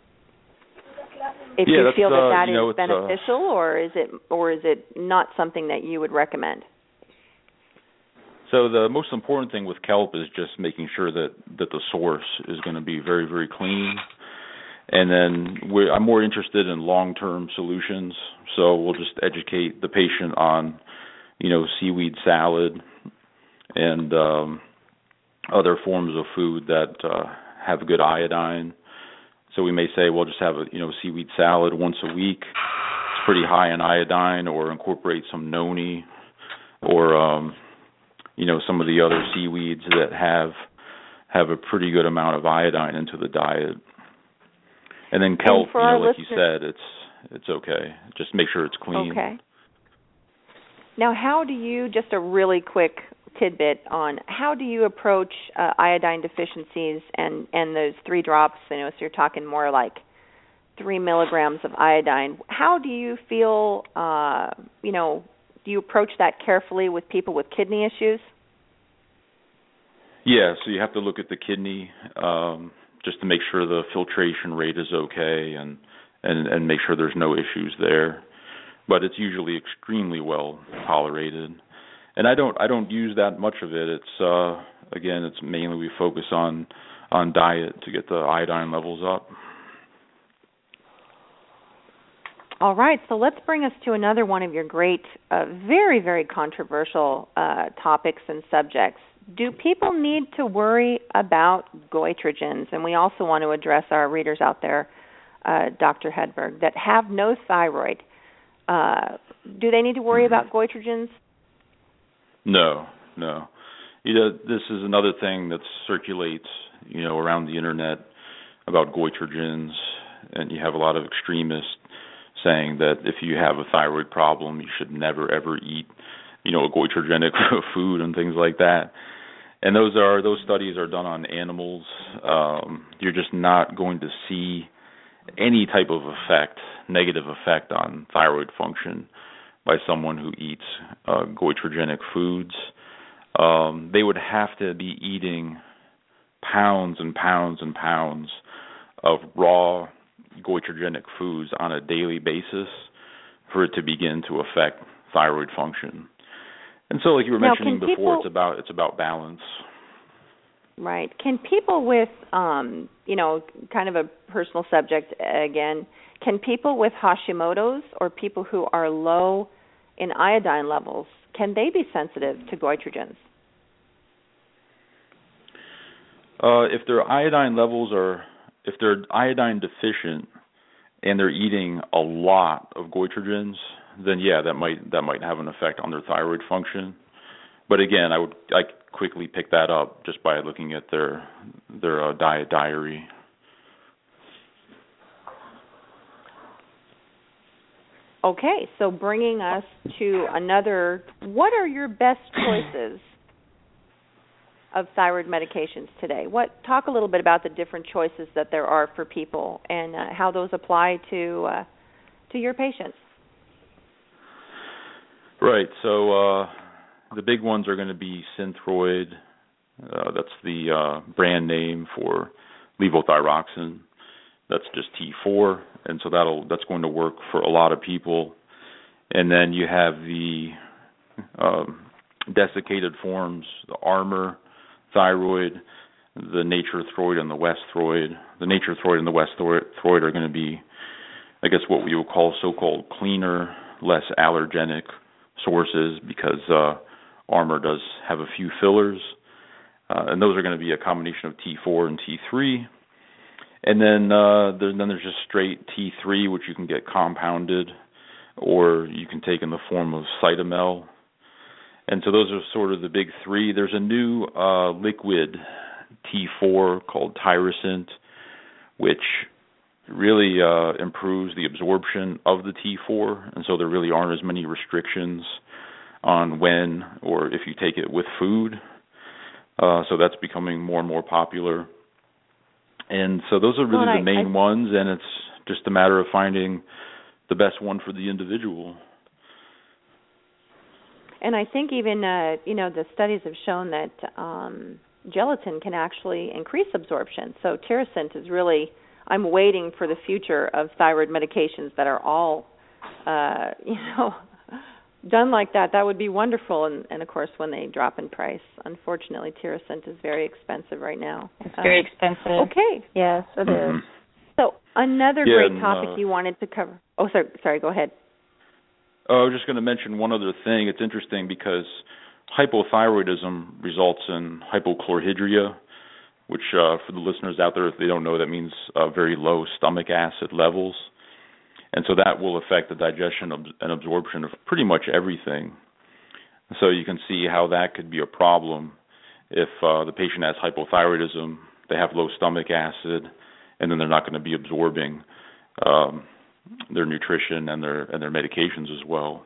If you feel that is beneficial, or is it not something that you would recommend? So the most important thing with kelp is just making sure that the source is going to be very, very clean. And then I'm more interested in long-term solutions. So we'll just educate the patient on, seaweed salad and other forms of food that have good iodine. So we may say, well, just have a seaweed salad once a week. It's pretty high in iodine, or incorporate some noni, or some of the other seaweeds that have a pretty good amount of iodine into the diet. And then kelp, like you said, it's okay. Just make sure it's clean. Okay. Now, how do you, just a really quick tidbit on how do you approach iodine deficiencies and those 3 drops, so you're talking more like 3 milligrams of iodine. How do you feel, do you approach that carefully with people with kidney issues? Yeah, so you have to look at the kidney just to make sure the filtration rate is okay and make sure there's no issues there. But it's usually extremely well tolerated. And I don't use that much of it. It's it's mainly we focus on diet to get the iodine levels up. All right, so let's bring us to another one of your great, very, very controversial topics and subjects. Do people need to worry about goitrogens? And we also want to address our readers out there, Dr. Hedberg, that have no thyroid. Do they need to worry about goitrogens? No. This is another thing that circulates, around the internet about goitrogens, and you have a lot of extremists saying that if you have a thyroid problem, you should never ever eat, a goitrogenic food and things like that. And those studies are done on animals. You're just not going to see any type of negative effect on thyroid function by someone who eats goitrogenic foods. They would have to be eating pounds and pounds and pounds of raw goitrogenic foods on a daily basis for it to begin to affect thyroid function. And so, like you were mentioning before, it's about balance. Right. Can people with, kind of a personal subject again, can people with Hashimoto's or people who are low in iodine levels, can they be sensitive to goitrogens? If their iodine levels if they're iodine deficient and they're eating a lot of goitrogens, then yeah, that might have an effect on their thyroid function. But again, I quickly pick that up just by looking at their diet diary. Okay, so bringing us to another, what are your best choices of thyroid medications today? Talk a little bit about the different choices that there are for people and how those apply to your patients. Right. So the big ones are going to be Synthroid. That's the brand name for levothyroxine. That's just T4, and so that's going to work for a lot of people. And then you have the desiccated forms, the Armour thyroid, the Nature-Throid, and the West-Throid. The Nature-Throid and the West-Throid are going to be, I guess, what we would call so-called cleaner, less allergenic sources, because Armour does have a few fillers, and those are going to be a combination of T4 and T3. And then there's just straight T3, which you can get compounded, or you can take in the form of Cytomel. And so those are sort of the big three. There's a new liquid T4 called Tyrosint, which really improves the absorption of the T4, and so there really aren't as many restrictions on when or if you take it with food. So that's becoming more and more popular. And so those are really the main ones, and it's just a matter of finding the best one for the individual. And I think even, the studies have shown that gelatin can actually increase absorption. So Tyrosint is really, I'm waiting for the future of thyroid medications that are all, done like that. That would be wonderful. And of course, when they drop in price, unfortunately, Tyrosint is very expensive right now. It's very expensive. Okay. Yes, it is. So another great topic you wanted to cover. Oh, sorry, go ahead. I was just going to mention one other thing. It's interesting because hypothyroidism results in hypochlorhydria, which for the listeners out there, if they don't know, that means very low stomach acid levels. And so that will affect the digestion and absorption of pretty much everything. So you can see how that could be a problem if the patient has hypothyroidism, they have low stomach acid, and then they're not going to be absorbing their nutrition and their medications as well.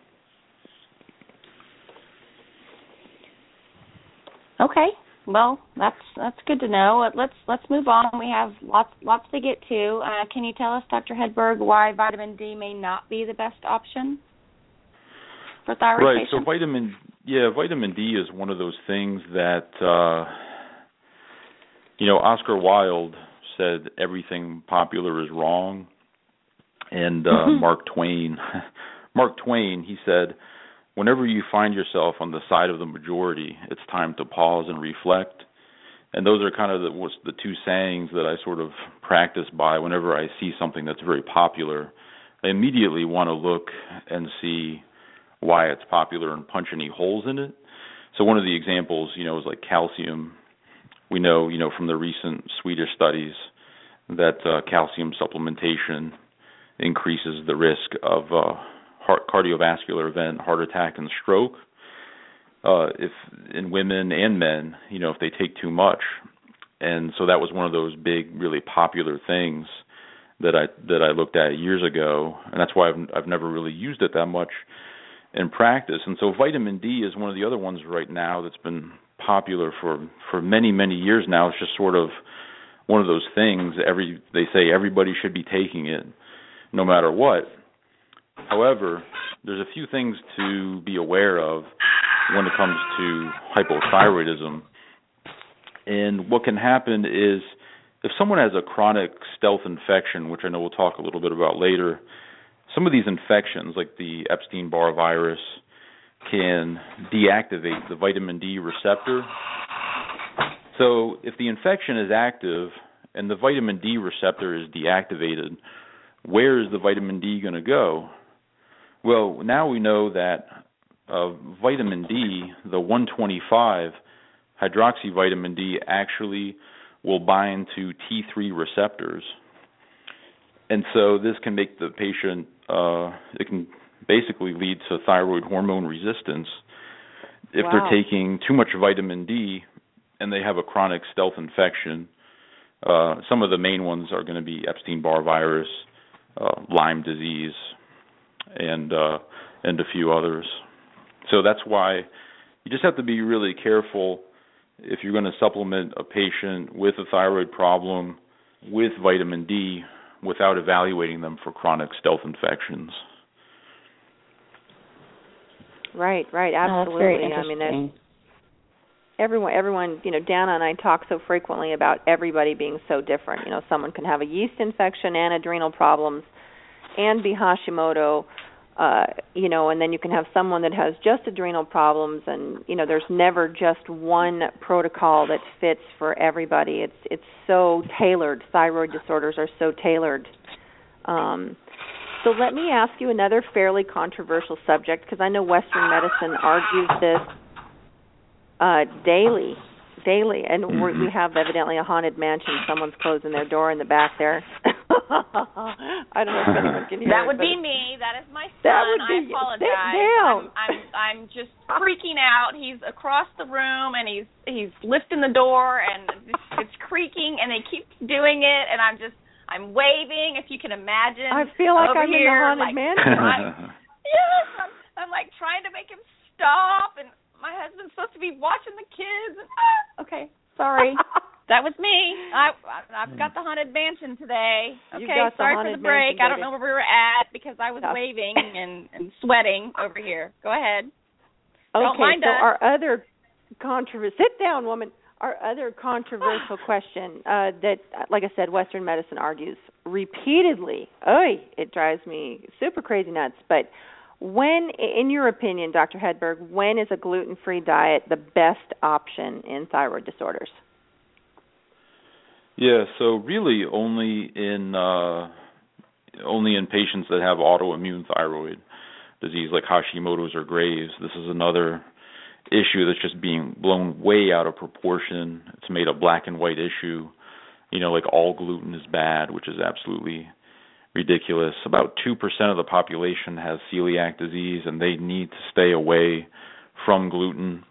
Okay, well that's good to know. Let's move on. We have lots to get to. Can you tell us, Dr. Hedberg, why vitamin D may not be the best option for thyroid patients? Right. So vitamin D is one of those things that Oscar Wilde said everything popular is wrong. And Mark Twain, he said, whenever you find yourself on the side of the majority, it's time to pause and reflect. And those are kind of the two sayings that I sort of practice by whenever I see something that's very popular. I immediately want to look and see why it's popular and punch any holes in it. So one of the examples, is like calcium. We know, from the recent Swedish studies that calcium supplementation increases the risk of cardiovascular event, heart attack, and stroke. If in women and men, if they take too much, and so that was one of those big, really popular things that I looked at years ago, and that's why I've never really used it that much in practice. And so vitamin D is one of the other ones right now that's been popular for many, many years now. It's just sort of one of those things. They say everybody should be taking it, no matter what. However, there's a few things to be aware of when it comes to hypothyroidism. And what can happen is if someone has a chronic stealth infection, which I know we'll talk a little bit about later, some of these infections, like the Epstein-Barr virus, can deactivate the vitamin D receptor. So if the infection is active and the vitamin D receptor is deactivated, where is the vitamin D going to go? Well, now we know that vitamin D, the 125 hydroxyvitamin D, actually will bind to T3 receptors. And so this can make the patient, it can basically lead to thyroid hormone resistance if they're taking too much vitamin D and they have a chronic stealth infection. Some of the main ones are going to be Epstein-Barr virus, Lyme disease, and a few others. So that's why you just have to be really careful if you're going to supplement a patient with a thyroid problem with vitamin D without evaluating them for chronic stealth infections. Right, absolutely. Oh, that's very interesting. Everyone, Dana and I talk so frequently about everybody being so different. Someone can have a yeast infection and adrenal problems and be Hashimoto, and then you can have someone that has just adrenal problems, and, there's never just one protocol that fits for everybody. It's so tailored. Thyroid disorders are so tailored. So let me ask you another fairly controversial subject, because I know Western medicine argues this daily, and we have evidently a haunted mansion. Someone's closing their door in the back there. I don't know if anyone can hear that it. Would be me. That is my son. That would be I apologize. I'm just freaking out. He's across the room, and he's lifting the door, and it's creaking, and they keep doing it, and I'm waving, if you can imagine. I feel like I'm here, in the haunted mansion. Yes, I'm like trying to make him stop, and my husband's supposed to be watching the kids. And, okay, sorry. That was me. I've got the haunted mansion today. Okay, sorry for the break. I don't know where we were at because I was waving and sweating over here. Go ahead. Don't mind us. Our other sit down, woman. Our other controversial question that, like I said, Western medicine argues repeatedly. It drives me super crazy nuts. But when, in your opinion, Dr. Hedberg, when is a gluten-free diet the best option in thyroid disorders? Yeah, so really only in patients that have autoimmune thyroid disease like Hashimoto's or Graves'. This is another issue that's just being blown way out of proportion. It's made a black and white issue, like all gluten is bad, which is absolutely ridiculous. About 2% of the population has celiac disease, and they need to stay away from gluten.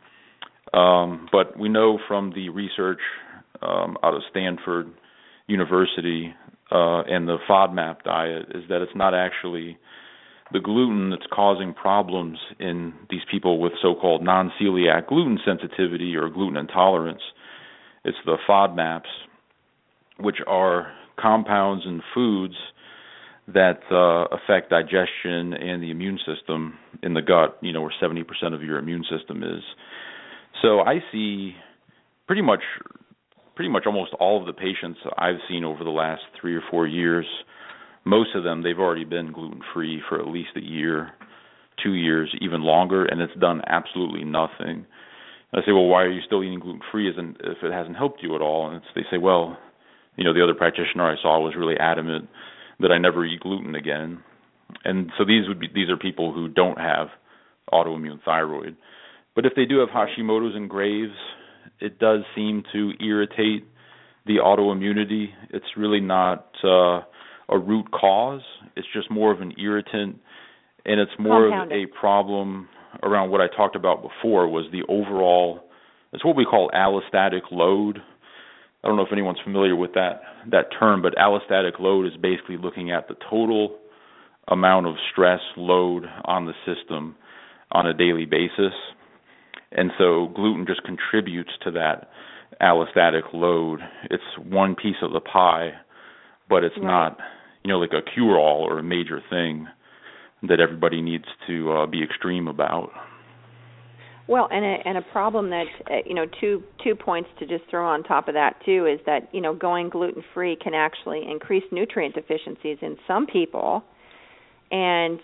But we know from the research out of Stanford University and the FODMAP diet is that it's not actually the gluten that's causing problems in these people with so-called non-celiac gluten sensitivity or gluten intolerance. It's the FODMAPs, which are compounds in foods that affect digestion and the immune system in the gut, where 70% of your immune system is. So I see pretty much almost all of the patients I've seen over the last 3 or 4 years, most of them, they've already been gluten-free for at least a year, 2 years, even longer, and it's done absolutely nothing. I say, well, why are you still eating gluten-free if it hasn't helped you at all? And they say, well, the other practitioner I saw was really adamant that I never eat gluten again. And so these are people who don't have autoimmune thyroid. But if they do have Hashimoto's and Graves', it does seem to irritate the autoimmunity. It's really not a root cause. It's just more of an irritant, and it's more of a problem around what I talked about before was the overall, it's what we call allostatic load. I don't know if anyone's familiar with that term, but allostatic load is basically looking at the total amount of stress load on the system on a daily basis. And so gluten just contributes to that allostatic load. It's one piece of the pie, but it's not, like a cure-all or a major thing that everybody needs to be extreme about. Well, and a problem that, two points to just throw on top of that, too, is that, going gluten-free can actually increase nutrient deficiencies in some people. And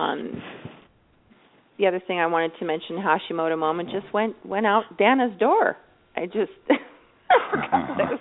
the other thing I wanted to mention, Hashimoto moment, just went out Dana's door. I just forgot that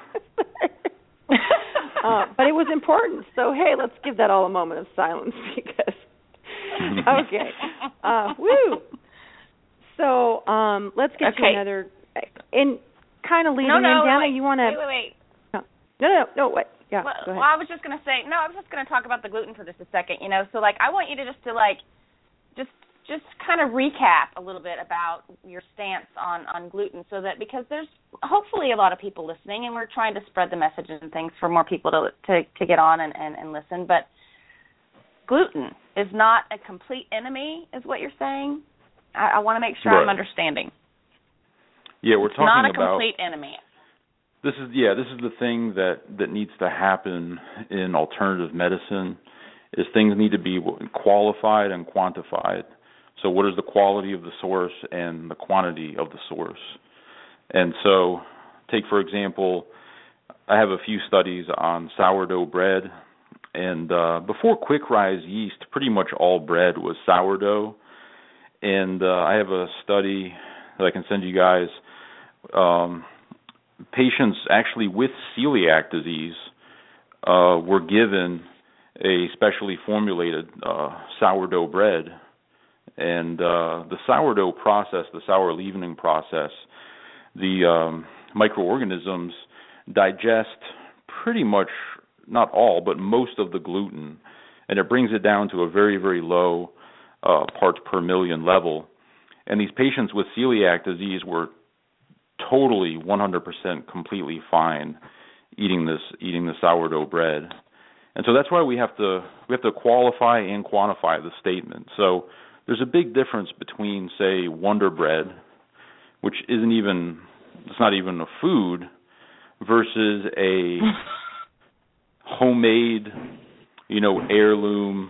but it was important. So, hey, let's give that all a moment of silence because, okay. Woo. So let's get to another, and kind of leading in, Dana, you want to... Wait. No, what? Yeah, well, go ahead. Well, I was just going to say, I was just going to talk about the gluten for just a second, so, I want you to just kind of recap a little bit about your stance on gluten so that, because there's hopefully a lot of people listening, and we're trying to spread the messages and things for more people to get on and listen, but gluten is not a complete enemy, is what you're saying? I want to make sure I'm understanding. Yeah, we're talking about... It's not a complete enemy. This is the thing that needs to happen in alternative medicine, is things need to be qualified and quantified. So what is the quality of the source and the quantity of the source? And so take, for example, I have a few studies on sourdough bread. And before Quick Rise yeast, pretty much all bread was sourdough. And I have a study that I can send you guys. Patients actually with celiac disease were given a specially formulated sourdough bread. And the sourdough process, the sour leavening process, the microorganisms digest pretty much, not all, but most of the gluten, and it brings it down to a very, very low parts per million level. And these patients with celiac disease were totally 100% completely fine eating the sourdough bread. And so that's why we have to qualify and quantify the statement. So there's a big difference between, say, Wonder Bread, which it's not even a food, versus a homemade, heirloom,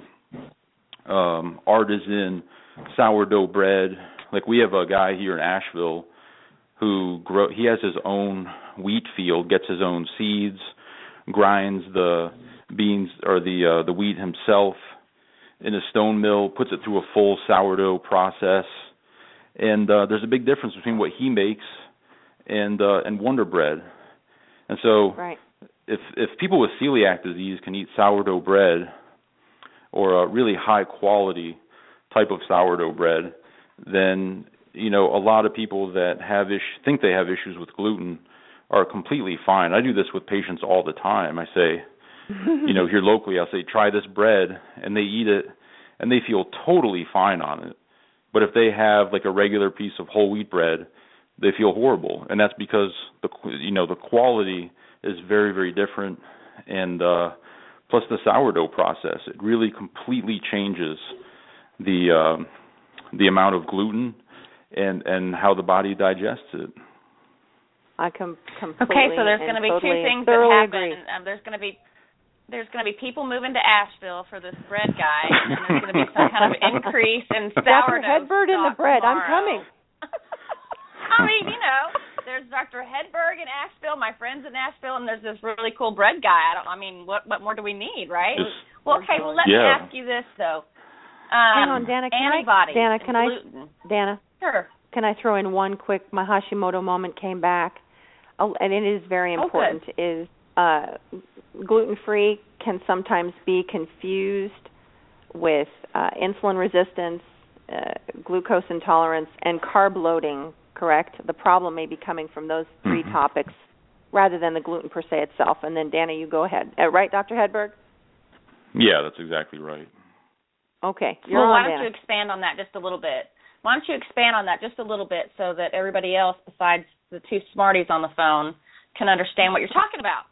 artisan sourdough bread. Like we have a guy here in Asheville who he has his own wheat field, gets his own seeds, grinds the beans or the wheat himself in a stone mill, puts it through a full sourdough process, and there's a big difference between what he makes and Wonder Bread. And so, right. if people with celiac disease can eat sourdough bread, or a really high quality type of sourdough bread, then a lot of people that think they have issues with gluten are completely fine. I do this with patients all the time. I say, here locally, I'll say, try this bread, and they eat it, and they feel totally fine on it. But if they have like a regular piece of whole wheat bread, they feel horrible, and that's because the quality is very, very different, and plus the sourdough process, it really completely changes the amount of gluten and how the body digests it. I completely. Okay, so there's going to be two things that happen. There's going to be people moving to Asheville for this bread guy, and there's going to be some kind of increase in sourdough. Dr. Hedberg in the bread. Tomorrow. I'm coming. I mean, there's Dr. Hedberg in Asheville, my friends in Asheville, and there's this really cool bread guy. What more do we need, right? Let me ask you this though. Hang on, Dana. Antibodies. Dana, Dana. Sure. Can I throw in one quick? My Hashimoto moment came back, and it is very important. Is gluten-free can sometimes be confused with insulin resistance, glucose intolerance, and carb loading. Correct? The problem may be coming from those three topics rather than the gluten per se itself. And then, Dana, you go ahead. Right, Dr. Hedberg? Yeah, that's exactly right. Okay. Why don't you expand on that just a little bit? Why don't you expand on that just a little bit so that everybody else besides the two smarties on the phone can understand what you're talking about?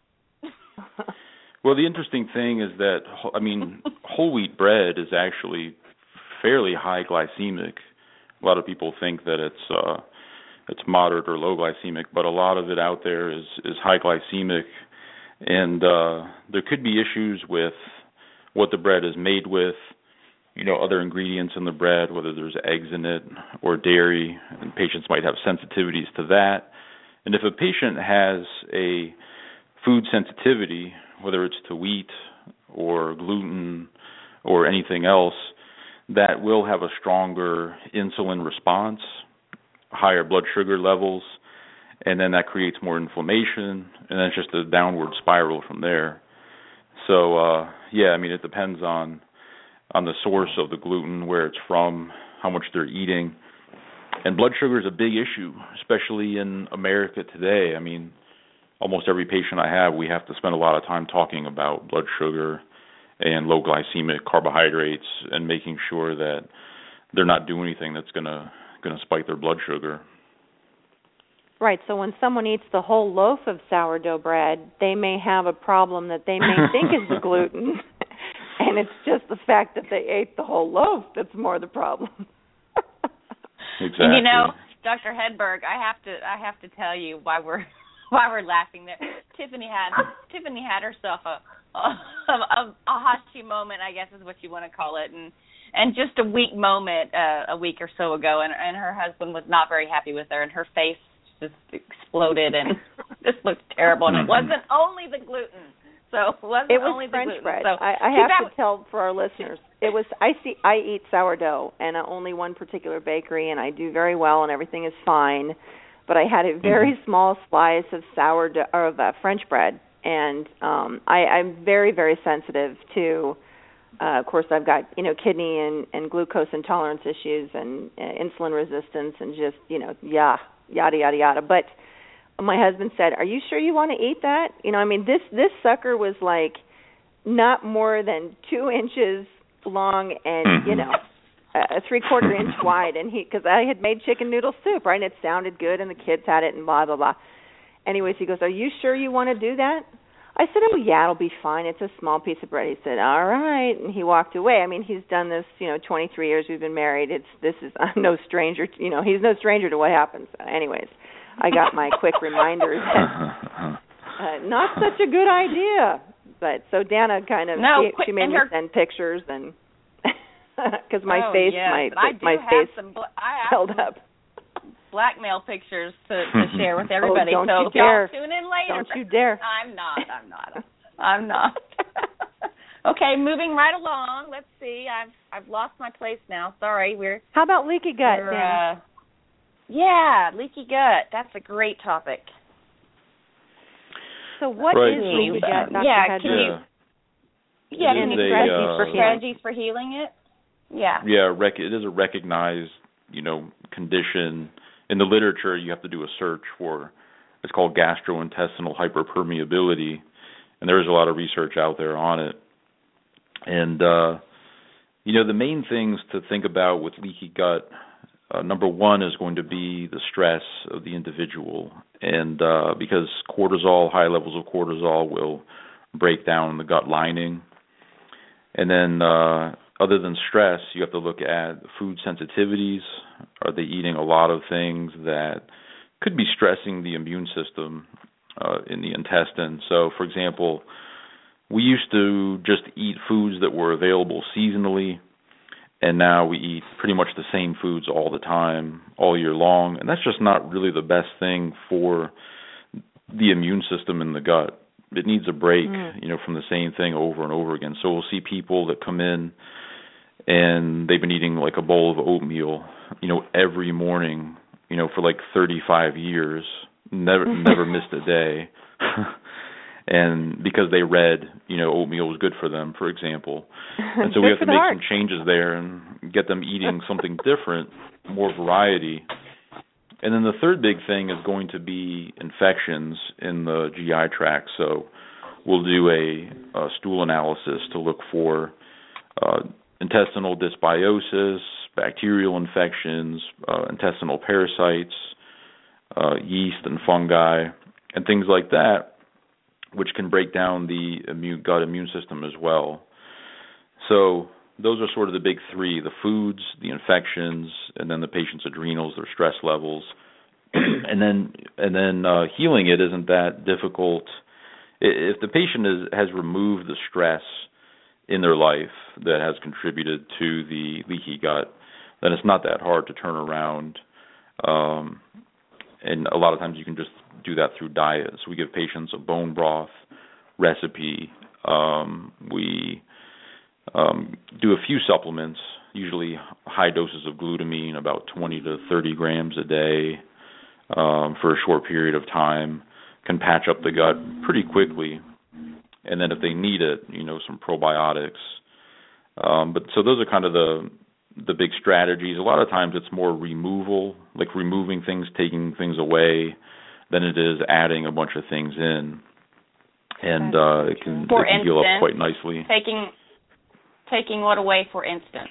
Well, the interesting thing is that, whole wheat bread is actually fairly high glycemic. A lot of people think that it's moderate or low glycemic, but a lot of it out there is high glycemic, and there could be issues with what the bread is made with, other ingredients in the bread, whether there's eggs in it or dairy, and patients might have sensitivities to that. And if a patient has a food sensitivity, whether it's to wheat or gluten or anything else, that will have a stronger insulin response, higher blood sugar levels, and then that creates more inflammation, and then it's just a downward spiral from there. So, it depends on the source of the gluten, where it's from, how much they're eating. And blood sugar is a big issue, especially in America today. Almost every patient I have, we have to spend a lot of time talking about blood sugar and low glycemic carbohydrates and making sure that they're not doing anything that's going to spike their blood sugar. Right. So when someone eats the whole loaf of sourdough bread, they may have a problem that they may think is the gluten, and it's just the fact that they ate the whole loaf that's more the problem. Exactly. And Dr. Hedberg, I have to tell you why we're laughing there. Tiffany had herself a Hashi moment, I guess is what you want to call it, and and just a weak moment a week or so ago, and her husband was not very happy with her, and her face just exploded and just looked terrible. And it wasn't only the gluten. So it was only French the gluten. bread. So I have to tell for our listeners, it was I eat sourdough and only one particular bakery, and I do very well, and everything is fine. But I had a very small slice of sourdough or of French bread, and I'm very, very sensitive to. Of course, I've got kidney and glucose intolerance issues and insulin resistance, and just yada yada yada. But my husband said, "Are you sure you want to eat that?" This sucker was like not more than 2 inches long and a 3/4 inch wide, and because I had made chicken noodle soup, right, and it sounded good, and the kids had it, and blah blah blah. Anyways, he goes, "Are you sure you want to do that?" I said, "Oh yeah, it'll be fine. It's a small piece of bread." He said, "All right," and he walked away. He's done this, 23 years we've been married. I'm no stranger. He's no stranger to what happens. Anyways, I got my quick reminders that not such a good idea. But so Dana kind of she made me send pictures and because my face my face held up. Blackmail pictures to share with everybody. Don't so you dare. Y'all tune in later. Don't you dare. I'm not. Okay, moving right along. Let's see. I've lost my place now. Sorry. How about leaky gut, Dana? Yeah, leaky gut. That's a great topic. So what is leaky gut, Dr. Can you strategies for healing it? Yeah. Yeah, it is a recognized, condition. In the literature, you have to do a search for, it's called gastrointestinal hyperpermeability, and there is a lot of research out there on it. And, the main things to think about with leaky gut, number one is going to be the stress of the individual. And because high levels of cortisol will break down the gut lining. And then other than stress, you have to look at food sensitivities. Are they eating a lot of things that could be stressing the immune system in the intestine? So, for example, we used to just eat foods that were available seasonally, and now we eat pretty much the same foods all the time, all year long, and that's just not really the best thing for the immune system in the gut. It needs a break, from the same thing over and over again. So we'll see people that come in and they've been eating like a bowl of oatmeal, every morning, for like 35 years, never missed a day. And because they read, oatmeal was good for them, for example. And so we have to make some changes there and get them eating something different, more variety. And then the third big thing is going to be infections in the GI tract. So we'll do a stool analysis to look for intestinal dysbiosis, bacterial infections, intestinal parasites, yeast and fungi, and things like that, which can break down the gut immune system as well. So those are sort of the big three: the foods, the infections, and then the patient's adrenals, their stress levels. and then healing it isn't that difficult. If the patient has removed the stress in their life that has contributed to the leaky gut, then it's not that hard to turn around. And a lot of times you can just do that through diet. So we give patients a bone broth recipe. We do a few supplements, usually high doses of glutamine, about 20 to 30 grams a day for a short period of time, can patch up the gut pretty quickly. And then if they need it, some probiotics. But so those are kind of the big strategies. A lot of times it's more removal, like removing things, taking things away, than it is adding a bunch of things in. And it can heal up quite nicely. Taking what away, for instance?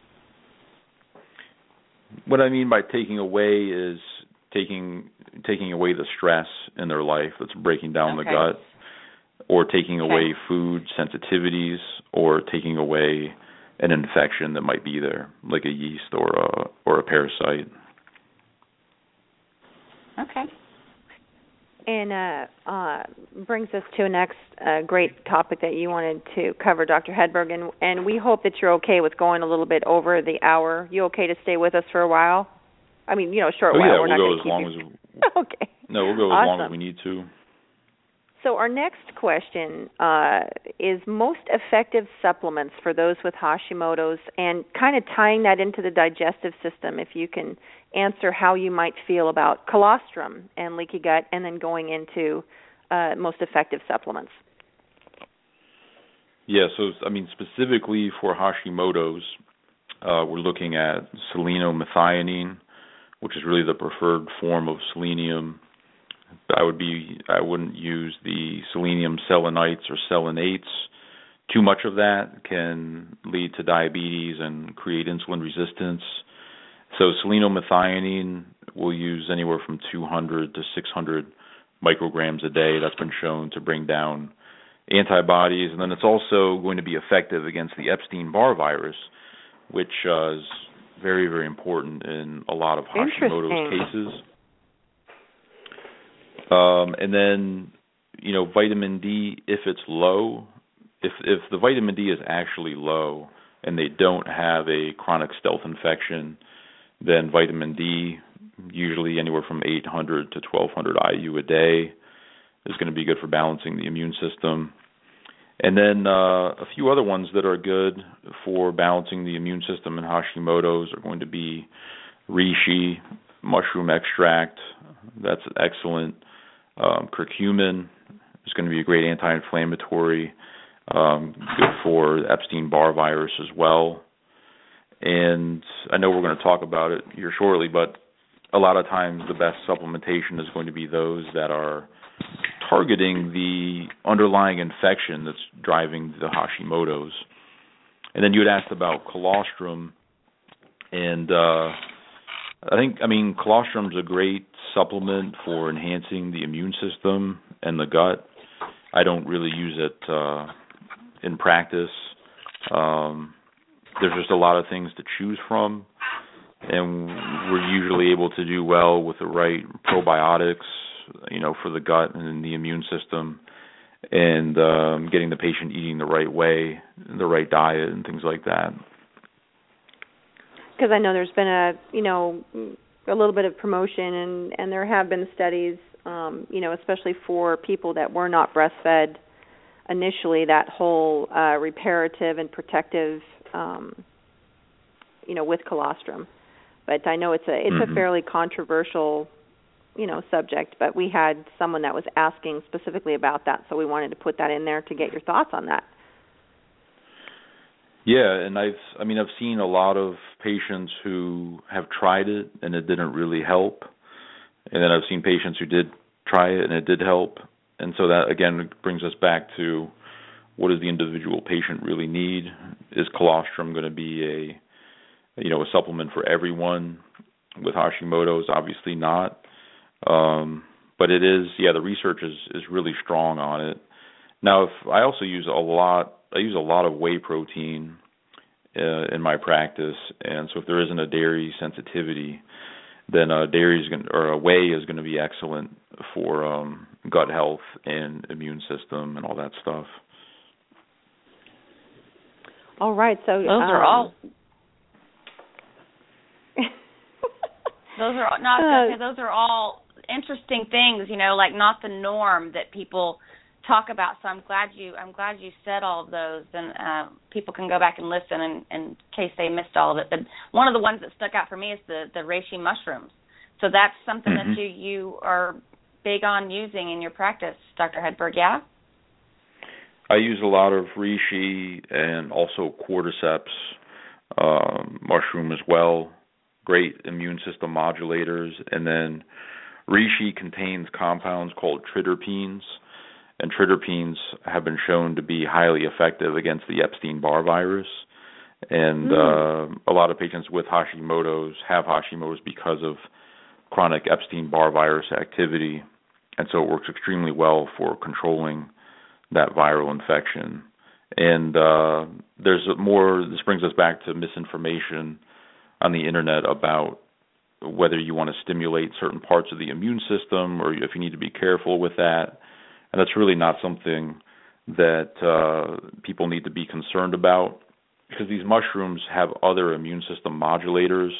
What I mean by taking away is taking away the stress in their life that's breaking down the gut, or taking away food sensitivities, or taking away an infection that might be there, like a yeast or a parasite. Okay. And brings us to a next great topic that you wanted to cover, Dr. Hedberg, and we hope that you're okay with going a little bit over the hour. You okay to stay with us for a while? I mean, a short while. Yeah, We're we'll go as long as okay. No, we'll go as long as we need to. So our next question is most effective supplements for those with Hashimoto's, and kind of tying that into the digestive system, if you can answer how you might feel about colostrum and leaky gut, and then going into most effective supplements. Yeah, so, specifically for Hashimoto's, we're looking at selenomethionine, which is really the preferred form of selenium. I wouldn't use the selenium selenites or selenates. Too much of that can lead to diabetes and create insulin resistance. So selenomethionine we'll use anywhere from 200 to 600 micrograms a day. That's been shown to bring down antibodies. And then it's also going to be effective against the Epstein-Barr virus, which is very, very important in a lot of Hashimoto's cases. And then, vitamin D, if it's low, if the vitamin D is actually low and they don't have a chronic stealth infection, then vitamin D, usually anywhere from 800 to 1200 IU a day, is going to be good for balancing the immune system. And then a few other ones that are good for balancing the immune system in Hashimoto's are going to be reishi, mushroom extract. That's excellent. Curcumin is going to be a great anti-inflammatory, good for Epstein-Barr virus as well. And I know we're going to talk about it here shortly, but a lot of times the best supplementation is going to be those that are targeting the underlying infection that's driving the Hashimoto's. And then you had asked about colostrum, and colostrum's a great supplement for enhancing the immune system and the gut. I don't really use it in practice. There's just a lot of things to choose from, and we're usually able to do well with the right probiotics, for the gut and the immune system, and getting the patient eating the right way, the right diet, and things like that. Because I know there's been a little bit of promotion, and there have been studies, especially for people that were not breastfed initially, that whole reparative and protective, with colostrum. But I know it's a fairly controversial, subject. But we had someone that was asking specifically about that, so we wanted to put that in there to get your thoughts on that. Yeah, and I've seen a lot of patients who have tried it and it didn't really help, and then I've seen patients who did try it and it did help, and so that again brings us back to what does the individual patient really need? Is colostrum going to be a supplement for everyone with Hashimoto's? Obviously not, but it is. Yeah, the research is really strong on it. Now, I also use a lot of whey protein in my practice, and so if there isn't a dairy sensitivity, then whey is going to be excellent for gut health and immune system and all that stuff. All right, so those are all. Those are all interesting things, like not the norm that people talk about. So I'm glad you said all of those, and people can go back and listen in case they missed all of it. But one of the ones that stuck out for me is the reishi mushrooms. So that's something that you are big on using in your practice, Dr. Hedberg, yeah? I use a lot of reishi and also cordyceps mushroom as well. Great immune system modulators. And then reishi contains compounds called triterpenes, and triterpenes have been shown to be highly effective against the Epstein-Barr virus. And a lot of patients with Hashimoto's have Hashimoto's because of chronic Epstein-Barr virus activity, and so it works extremely well for controlling that viral infection. And this brings us back to misinformation on the internet about whether you want to stimulate certain parts of the immune system or if you need to be careful with that. And that's really not something that people need to be concerned about, because these mushrooms have other immune system modulators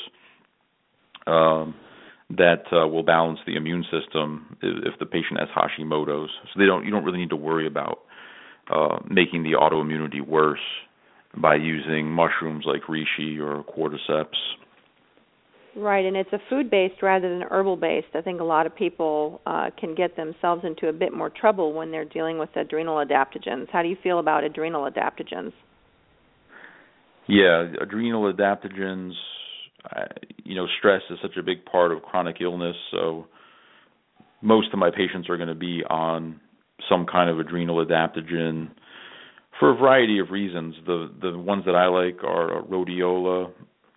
that will balance the immune system if the patient has Hashimoto's. So you don't really need to worry about making the autoimmunity worse by using mushrooms like reishi or cordyceps. Right, and it's a food-based rather than herbal-based. I think a lot of people can get themselves into a bit more trouble when they're dealing with adrenal adaptogens. How do you feel about adrenal adaptogens? Yeah, adrenal adaptogens, stress is such a big part of chronic illness, so most of my patients are going to be on some kind of adrenal adaptogen for a variety of reasons. The ones that I like are rhodiola,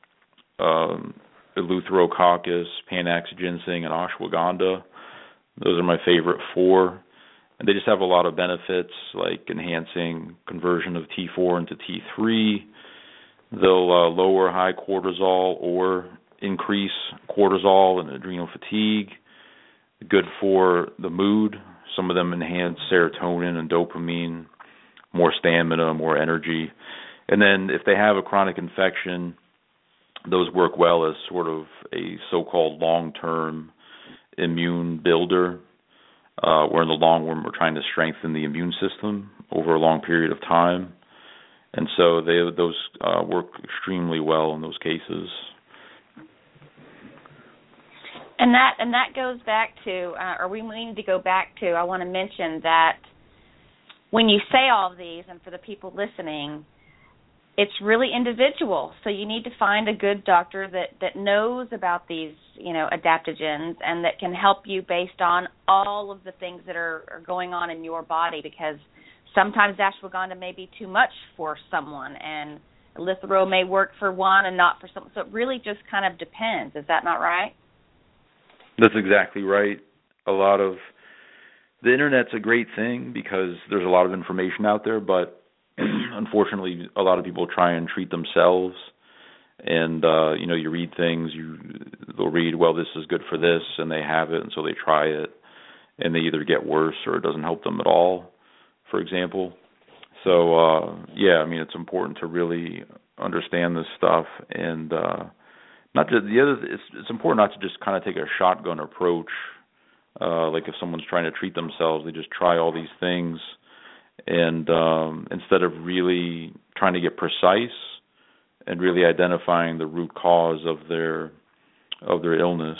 Eleutherococcus, Panax ginseng, and ashwagandha. Those are my favorite four. And they just have a lot of benefits, like enhancing conversion of T4 into T3. They'll lower high cortisol or increase cortisol and adrenal fatigue. Good for the mood. Some of them enhance serotonin and dopamine, more stamina, more energy. And then if they have a chronic infection, those work well as sort of a so-called long-term immune builder, where in the long run we're trying to strengthen the immune system over a long period of time. And so those work extremely well in those cases. And that goes back to, or we need to go back to, I want to mention that when you say all of these, and for the people listening, it's really individual. So you need to find a good doctor that knows about these, adaptogens, and that can help you based on all of the things that are going on in your body, because sometimes ashwagandha may be too much for someone, and eleuthero may work for one and not for someone. So it really just kind of depends. Is that not right? That's exactly right. The Internet's a great thing because there's a lot of information out there, but unfortunately, a lot of people try and treat themselves, and you read things. They'll read, well, this is good for this, and they have it, and so they try it, and they either get worse or it doesn't help them at all, for example. So it's important to really understand this stuff, and it's important not to just kind of take a shotgun approach. Like if someone's trying to treat themselves, they just try all these things. And instead of really trying to get precise and really identifying the root cause of their illness.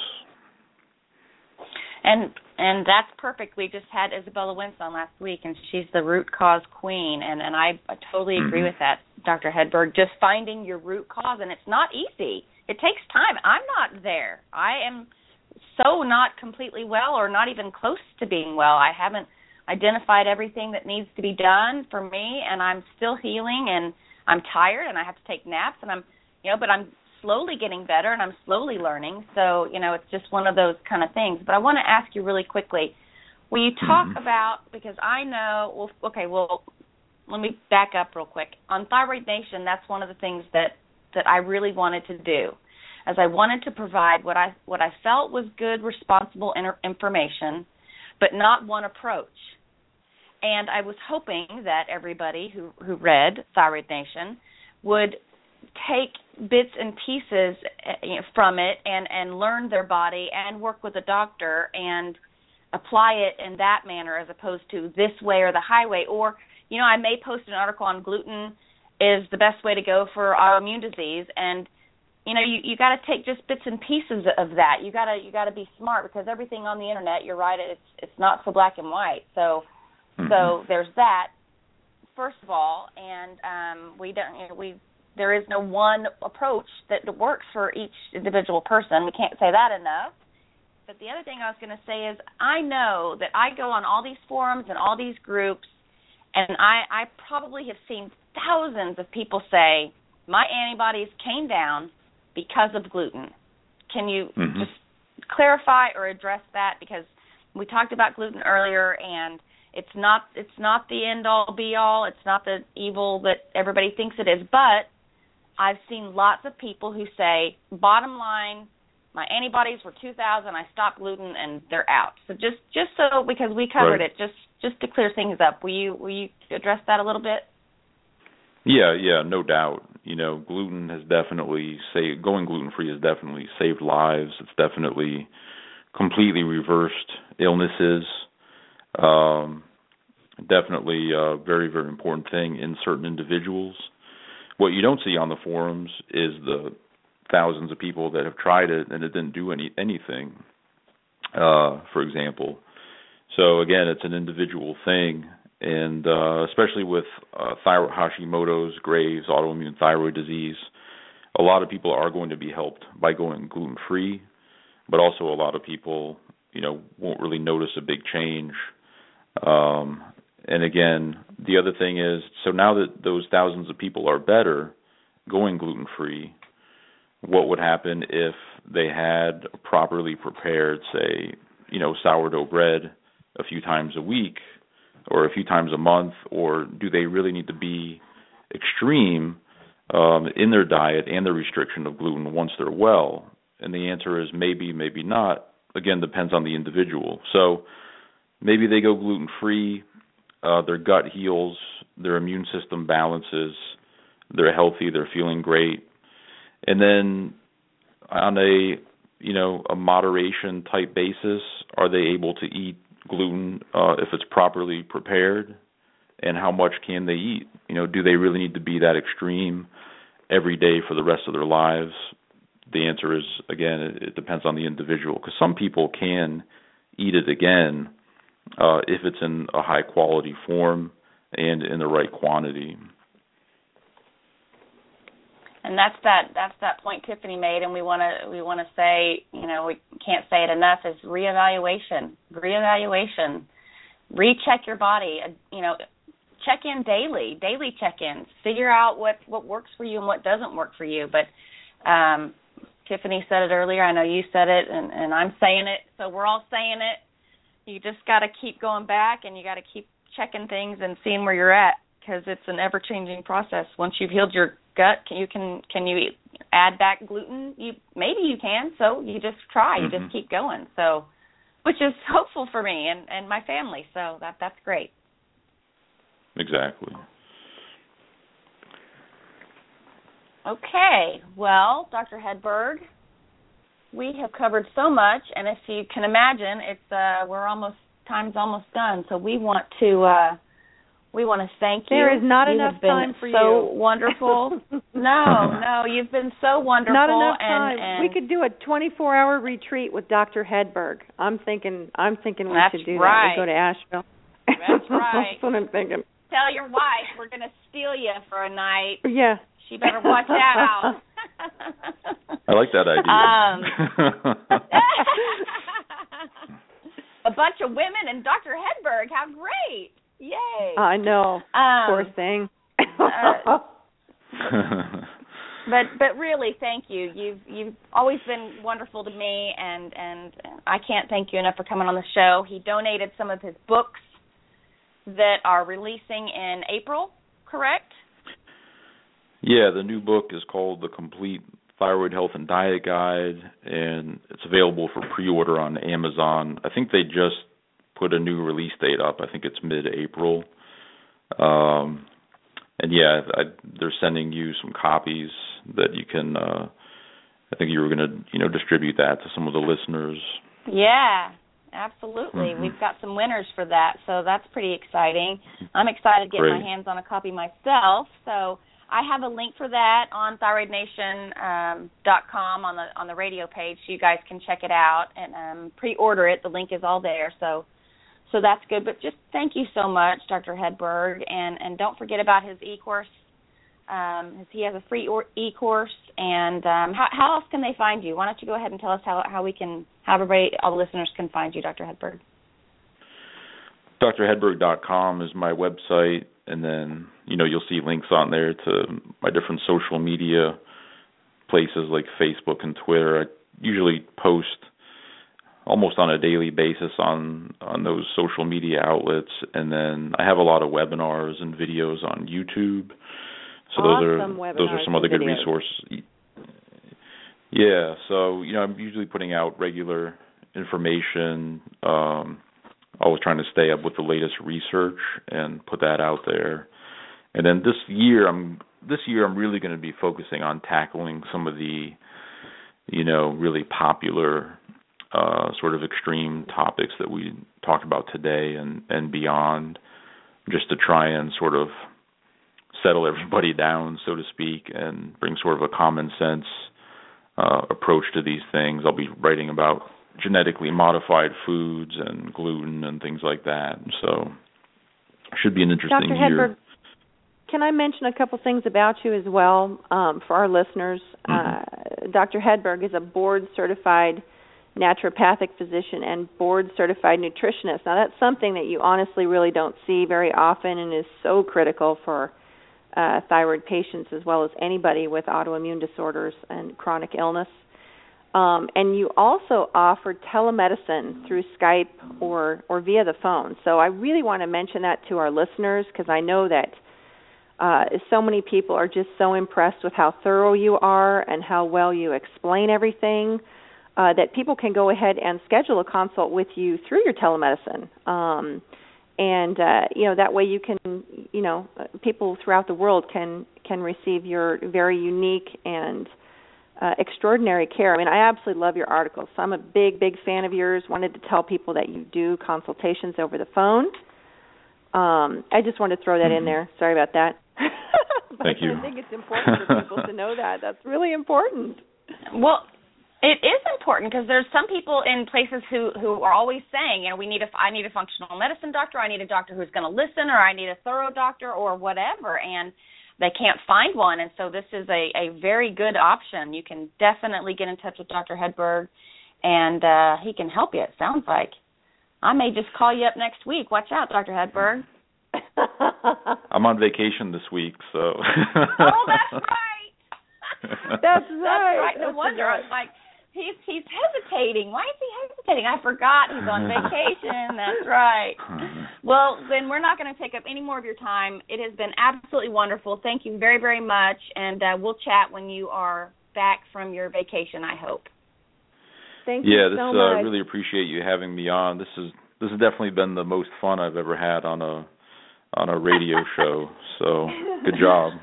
And that's perfect. We just had Isabella Wentz on last week, and she's the root cause queen, and I totally agree with that, Dr. Hedberg. Just finding your root cause, and it's not easy. It takes time. I'm not there. I am so not completely well, or not even close to being well. I haven't identified everything that needs to be done for me, and I'm still healing, and I'm tired, and I have to take naps, and but I'm slowly getting better, and I'm slowly learning. So, it's just one of those kind of things. But I want to ask you really quickly, when you talk about, because I know, let me back up real quick. On Thyroid Nation, that's one of the things that I really wanted to do, as I wanted to provide what I felt was good, responsible information, but not one approach. And I was hoping that everybody who read Thyroid Nation would take bits and pieces from it and learn their body and work with a doctor and apply it in that manner, as opposed to this way or the highway. Or, I may post an article on gluten is the best way to go for autoimmune disease, and you got to take just bits and pieces of that. You got to be smart, because everything on the internet, you're right, it's not so black and white. So there's that, first of all, and there is no one approach that works for each individual person. We can't say that enough. But the other thing I was going to say is, I know that I go on all these forums and all these groups, and I probably have seen thousands of people say, my antibodies came down because of gluten. Can you just clarify or address that? Because we talked about gluten earlier, and it's not the end-all, be-all. It's not the evil that everybody thinks it is. But I've seen lots of people who say, bottom line, my antibodies were 2,000. I stopped gluten, and they're out. So just so, because we covered right. it, just to clear things up, will you address that a little bit? Yeah, no doubt. Gluten has definitely going gluten-free has definitely saved lives. It's definitely completely reversed illnesses. Definitely a very, very important thing in certain individuals. What you don't see on the forums is the thousands of people that have tried it and it didn't do anything, for example. So, again, it's an individual thing. And especially with Hashimoto's, Graves', autoimmune thyroid disease, a lot of people are going to be helped by going gluten-free, but also a lot of people, won't really notice a big change. And again, the other thing is, so now that those thousands of people are better going gluten-free, what would happen if they had properly prepared, say, sourdough bread a few times a week or a few times a month, or do they really need to be extreme in their diet and their restriction of gluten once they're well? And the answer is maybe, maybe not. Again, depends on the individual. So maybe they go gluten-free, their gut heals, their immune system balances, they're healthy, they're feeling great. And then on a moderation type basis, are they able to eat gluten if it's properly prepared? And how much can they eat? Do they really need to be that extreme every day for the rest of their lives? The answer is, again, it depends on the individual, because some people can eat it again if it's in a high quality form and in the right quantity. And that's that point Tiffany made, and we want to say, we can't say it enough, is reevaluation, recheck your body, check in daily check-ins, figure out what works for you and what doesn't work for you. But Tiffany said it earlier, I know you said it, and I'm saying it, so we're all saying it. You just got to keep going back, and you got to keep checking things and seeing where you're at, because it's an ever-changing process. Once you've healed your gut, can you add back gluten? Maybe you can, so you just try. You just keep going. So, which is hopeful for me and my family. So that's great. Exactly. Okay. Well, Dr. Hedberg, we have covered so much, and if you can imagine, it's time's almost done. So we want to thank you. There is not you enough time for you. So wonderful. No, you've been so wonderful. Not enough time. And we could do a 24-hour retreat with Dr. Hedberg. I'm thinking we should do that. We go to Asheville. That's right. That's what I'm thinking. Tell your wife we're going to steal you for a night. Yeah. She better watch that out. I like that idea. A bunch of women and Dr. Hedberg. How great. Yay. I know. Poor thing. But really, thank you. You've always been wonderful to me, and I can't thank you enough for coming on the show. He donated some of his books that are releasing in April, correct? Yeah, the new book is called The Complete Thyroid Health and Diet Guide, and it's available for pre-order on Amazon. I think they just put a new release date up. I think it's mid-April. And yeah, they're sending you some copies that you can, I think you were going to, distribute that to some of the listeners. Yeah, absolutely. Mm-hmm. We've got some winners for that, so that's pretty exciting. I'm excited to get my hands on a copy myself. So I have a link for that on thyroidnation.com on the radio page, so you guys can check it out and pre-order it. The link is all there, so that's good. But just thank you so much, Dr. Hedberg, and don't forget about his e-course. He has a free e-course, and how else can they find you? Why don't you go ahead and tell us how everybody, all the listeners can find you, Dr. Hedberg? drhedberg.com is my website, and then you'll see links on there to my different social media places like Facebook and Twitter. I usually post almost on a daily basis on those social media outlets, and then I have a lot of webinars and videos on YouTube. So those are some other good resources. Yeah, so, I'm usually putting out regular information, always trying to stay up with the latest research and put that out there. And then this year I'm really going to be focusing on tackling some of the, really popular sort of extreme topics that we talked about today and beyond, just to try and sort of settle everybody down, so to speak, and bring sort of a common sense approach to these things. I'll be writing about genetically modified foods and gluten and things like that. So it should be an interesting Dr. year. Hedberg, can I mention a couple things about you as well for our listeners? Mm-hmm. Dr. Hedberg is a board-certified naturopathic physician and board-certified nutritionist. Now, that's something that you honestly really don't see very often and is so critical for thyroid patients as well as anybody with autoimmune disorders and chronic illness. And you also offer telemedicine through Skype or via the phone. So I really want to mention that to our listeners because I know that so many people are just so impressed with how thorough you are and how well you explain everything that people can go ahead and schedule a consult with you through your telemedicine. And that way you can, people throughout the world can receive your very unique and extraordinary care. I mean, I absolutely love your articles. So I'm a big fan of yours. Wanted to tell people that you do consultations over the phone. I just wanted to throw that in there. Sorry about that. Thank you. I think it's important for people to know that. That's really important. Well, it is important because there's some people in places who are always saying, I need a functional medicine doctor, I need a doctor who's going to listen, or I need a thorough doctor or whatever, and they can't find one. And so this is a very good option. You can definitely get in touch with Dr. Hedberg, and he can help you, it sounds like. I may just call you up next week. Watch out, Dr. Hedberg. I'm on vacation this week, so. Oh, that's right. That's right. No wonder. I was like, he's hesitating. Why is he hesitating? I forgot he's on vacation. That's right. Well, then we're not going to take up any more of your time. It has been absolutely wonderful. Thank you very, very much, and we'll chat when you are back from your vacation, I hope. Thank you so much. I really appreciate you having me on. This has definitely been the most fun I've ever had on a radio show. So good job.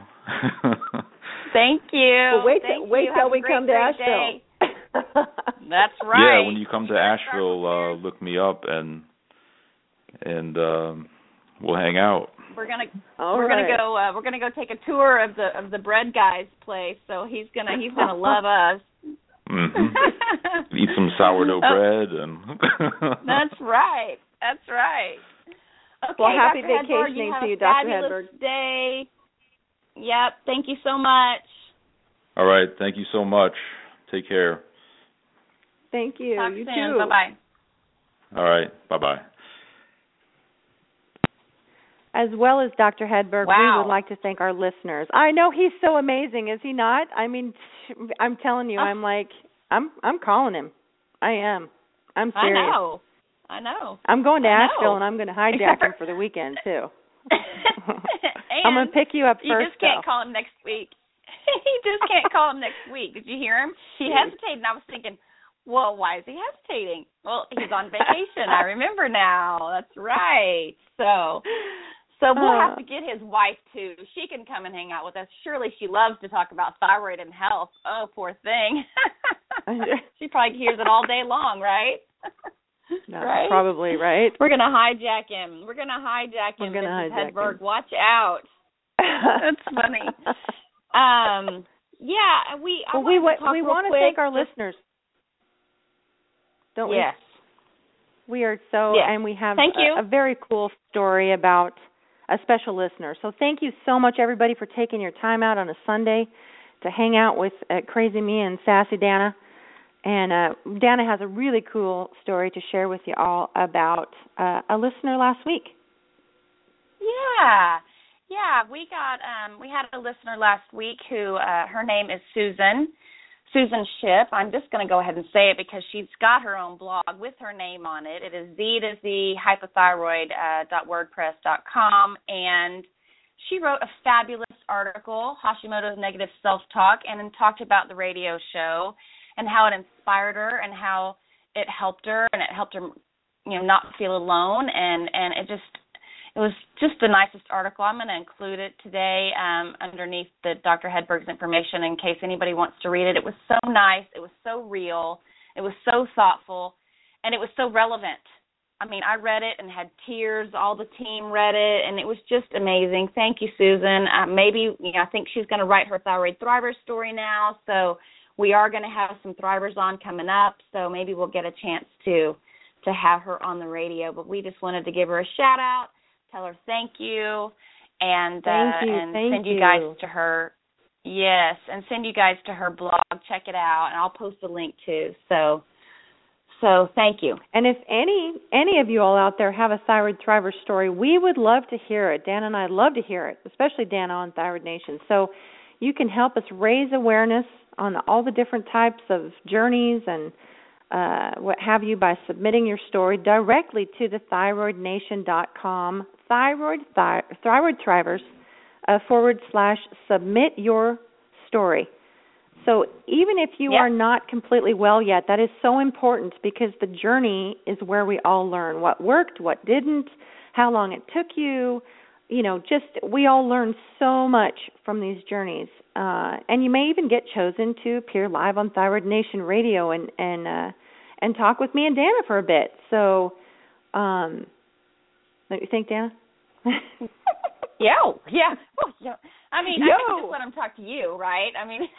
Thank you. Well, wait till we come to Asheville. That's right. Yeah, when you come to Asheville, look me up and we'll hang out. We're gonna go take a tour of the bread guy's place. So he's gonna love us. Mm-hmm. Eat some sourdough bread and. That's right. Okay, well, happy Dr. vacationing Hedberg, to you, Dr. Hedberg. Fabulous day. Yep. Thank you so much. All right. Thank you so much. Take care. Thank you. Talk you soon. too. Bye-bye. All right. Bye-bye. As well as Dr. Hedberg, wow. We would like to thank our listeners. I know he's so amazing, is he not? I mean, I'm telling you, I'm calling him. I am. I'm serious. I know. I'm going to Asheville, and I'm going to hijack him for the weekend, too. I'm going to pick you up first, You just can't call him next week. He just can't call him next week. Did you hear him? He hesitated, and I was thinking, well, why is he hesitating? Well, he's on vacation. I remember now. That's right. So we'll have to get his wife, too. She can come and hang out with us. Surely she loves to talk about thyroid and health. Oh, poor thing. She probably hears it all day long, right? No, right? Probably, right? We're going to hijack him. Mrs. Hedberg. Watch out. That's funny. We want to thank our listeners. Don't we? Yes. We are so, yes. And we have thank you. A very cool story about a special listener. So thank you so much, everybody, for taking your time out on a Sunday to hang out with Crazy Me and Sassy Dana. And Dana has a really cool story to share with you all about a listener last week. Yeah, we had a listener last week who her name is Susan Ship. I'm just going to go ahead and say it because she's got her own blog with her name on it. It is z2z hypothyroid.wordpress.com, and she wrote a fabulous article, Hashimoto's Negative Self-Talk, and then talked about the radio show. and how it inspired her and how it helped her not feel alone, and it was just the nicest article. I'm going to include it today underneath the Dr. Hedberg's information in case anybody wants to read it. It was so nice. It was so real. It was so thoughtful, and it was so relevant. I mean, I read it and had tears. All the team read it, and it was just amazing. Thank you, Susan. I think she's going to write her Thyroid Thriver story now, so we are going to have some Thrivers on coming up, so maybe we'll get a chance to have her on the radio. But we just wanted to give her a shout-out, tell her thank you, and send you guys to her. Yes, and send you guys to her blog. Check it out, and I'll post a link too. So thank you. And if any of you all out there have a Thyroid Thriver story, we would love to hear it. Dana and I love to hear it, especially Dana on Thyroid Nation. So you can help us raise awareness on all the different types of journeys and what have you by submitting your story directly to the thyroidnation.com Thyroid Thrivers /submit your story. So even if you are not completely well yet, that is so important because the journey is where we all learn what worked, what didn't, how long it took you. We all learn so much from these journeys. And you may even get chosen to appear live on Thyroid Nation Radio and talk with me and Dana for a bit. So, don't you think, Dana? Yeah. I mean, I can just let them talk to you, right? I mean,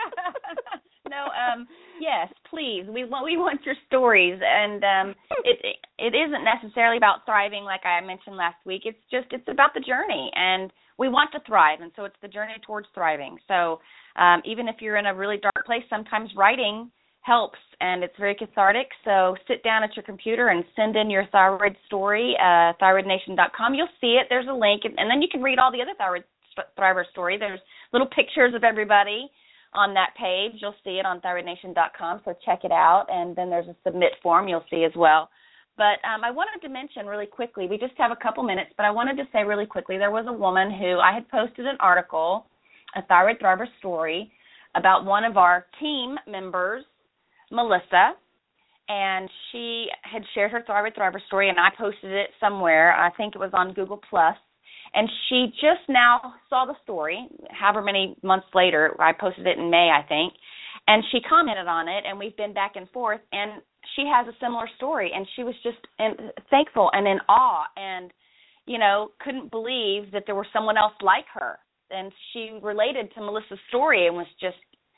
no. Yes, please. We want your stories, and it isn't necessarily about thriving, like I mentioned last week. It's about the journey, and we want to thrive, and so it's the journey towards thriving. So even if you're in a really dark place, sometimes writing helps, and it's very cathartic. So sit down at your computer and send in your thyroid story, thyroidnation.com. You'll see it. There's a link, and then you can read all the other Thyroid Thriver story. There's little pictures of everybody on that page. You'll see it on thyroidnation.com, so check it out. And then there's a submit form you'll see as well. But I wanted to mention really quickly, we just have a couple minutes, but I wanted to say really quickly, there was a woman who I had posted an article, a Thyroid Thriver story, about one of our team members, Melissa, and she had shared her Thyroid Thriver story, and I posted it somewhere. I think it was on Google+. And she just now saw the story, however many months later. I posted it in May, I think, and she commented on it, and we've been back and forth, and she has a similar story, and she was just thankful and in awe and, couldn't believe that there was someone else like her. And she related to Melissa's story and was just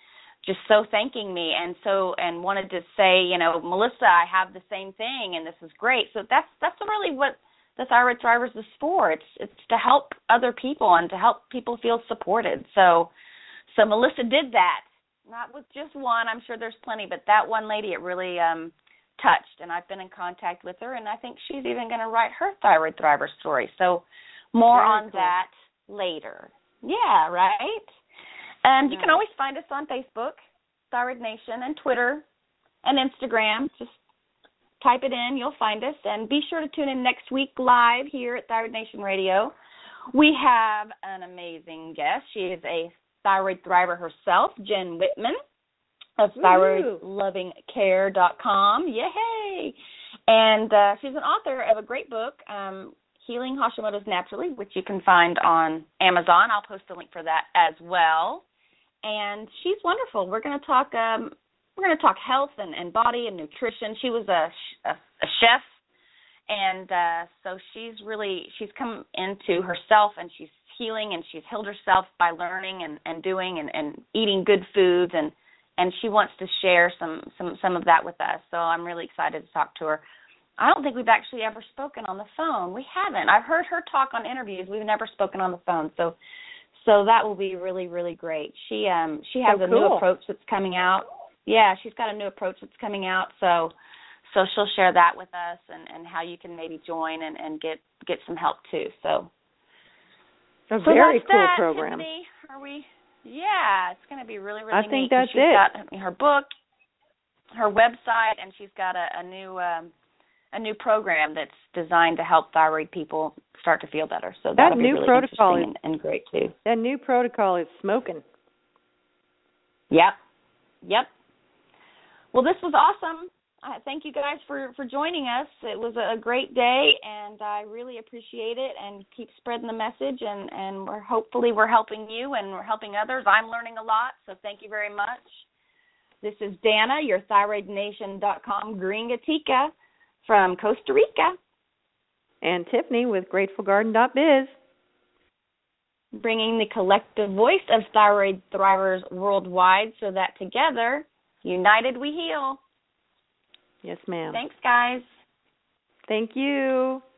so thanking me and wanted to say, Melissa, I have the same thing and this is great. So that's really what the Thyroid Thrivers is for. It's to help other people and to help people feel supported. So Melissa did that, not with just one. I'm sure there's plenty, but that one lady it really touched, and I've been in contact with her, and I think she's even going to write her Thyroid Thriver story. So more Very on cool. that later. Yeah, right? And you can always find us on Facebook, Thyroid Nation, and Twitter and Instagram. Just type it in. You'll find us. And be sure to tune in next week live here at Thyroid Nation Radio. We have an amazing guest. She is a Thyroid Thriver herself, Jen Whitman of thyroidlovingcare.com. Yay! And she's an author of a great book, Healing Hashimoto's Naturally, which you can find on Amazon. I'll post a link for that as well. And she's wonderful. We're going to talk health and body and nutrition. She was a chef, and so she's come into herself, and she's healing, and she's healed herself by learning and doing and eating good foods, and she wants to share some of that with us. So I'm really excited to talk to her. I don't think we've actually ever spoken on the phone. We haven't. I've heard her talk on interviews. We've never spoken on the phone. So that will be really, really great. She has a new approach that's coming out. Yeah, she's got a new approach that's coming out. So she'll share that with us and how you can maybe join and get some help too. So a very cool that, program. Tiffany. Are we? Yeah, it's going to be really, really I neat. think that's she's got her book, her website, and she's got a new program that's designed to help thyroid people start to feel better. So that'll be really interesting and great too. That new protocol is smoking. Yep. Well, this was awesome. Thank you guys for joining us. It was a great day, and I really appreciate it, and keep spreading the message, and hopefully we're helping you and we're helping others. I'm learning a lot, so thank you very much. This is Dana, your ThyroidNation.com Gringatica from Costa Rica. And Tiffany with GratefulGarden.biz. Bringing the collective voice of thyroid thrivers worldwide so that together, united we heal. Yes, ma'am. Thanks, guys. Thank you.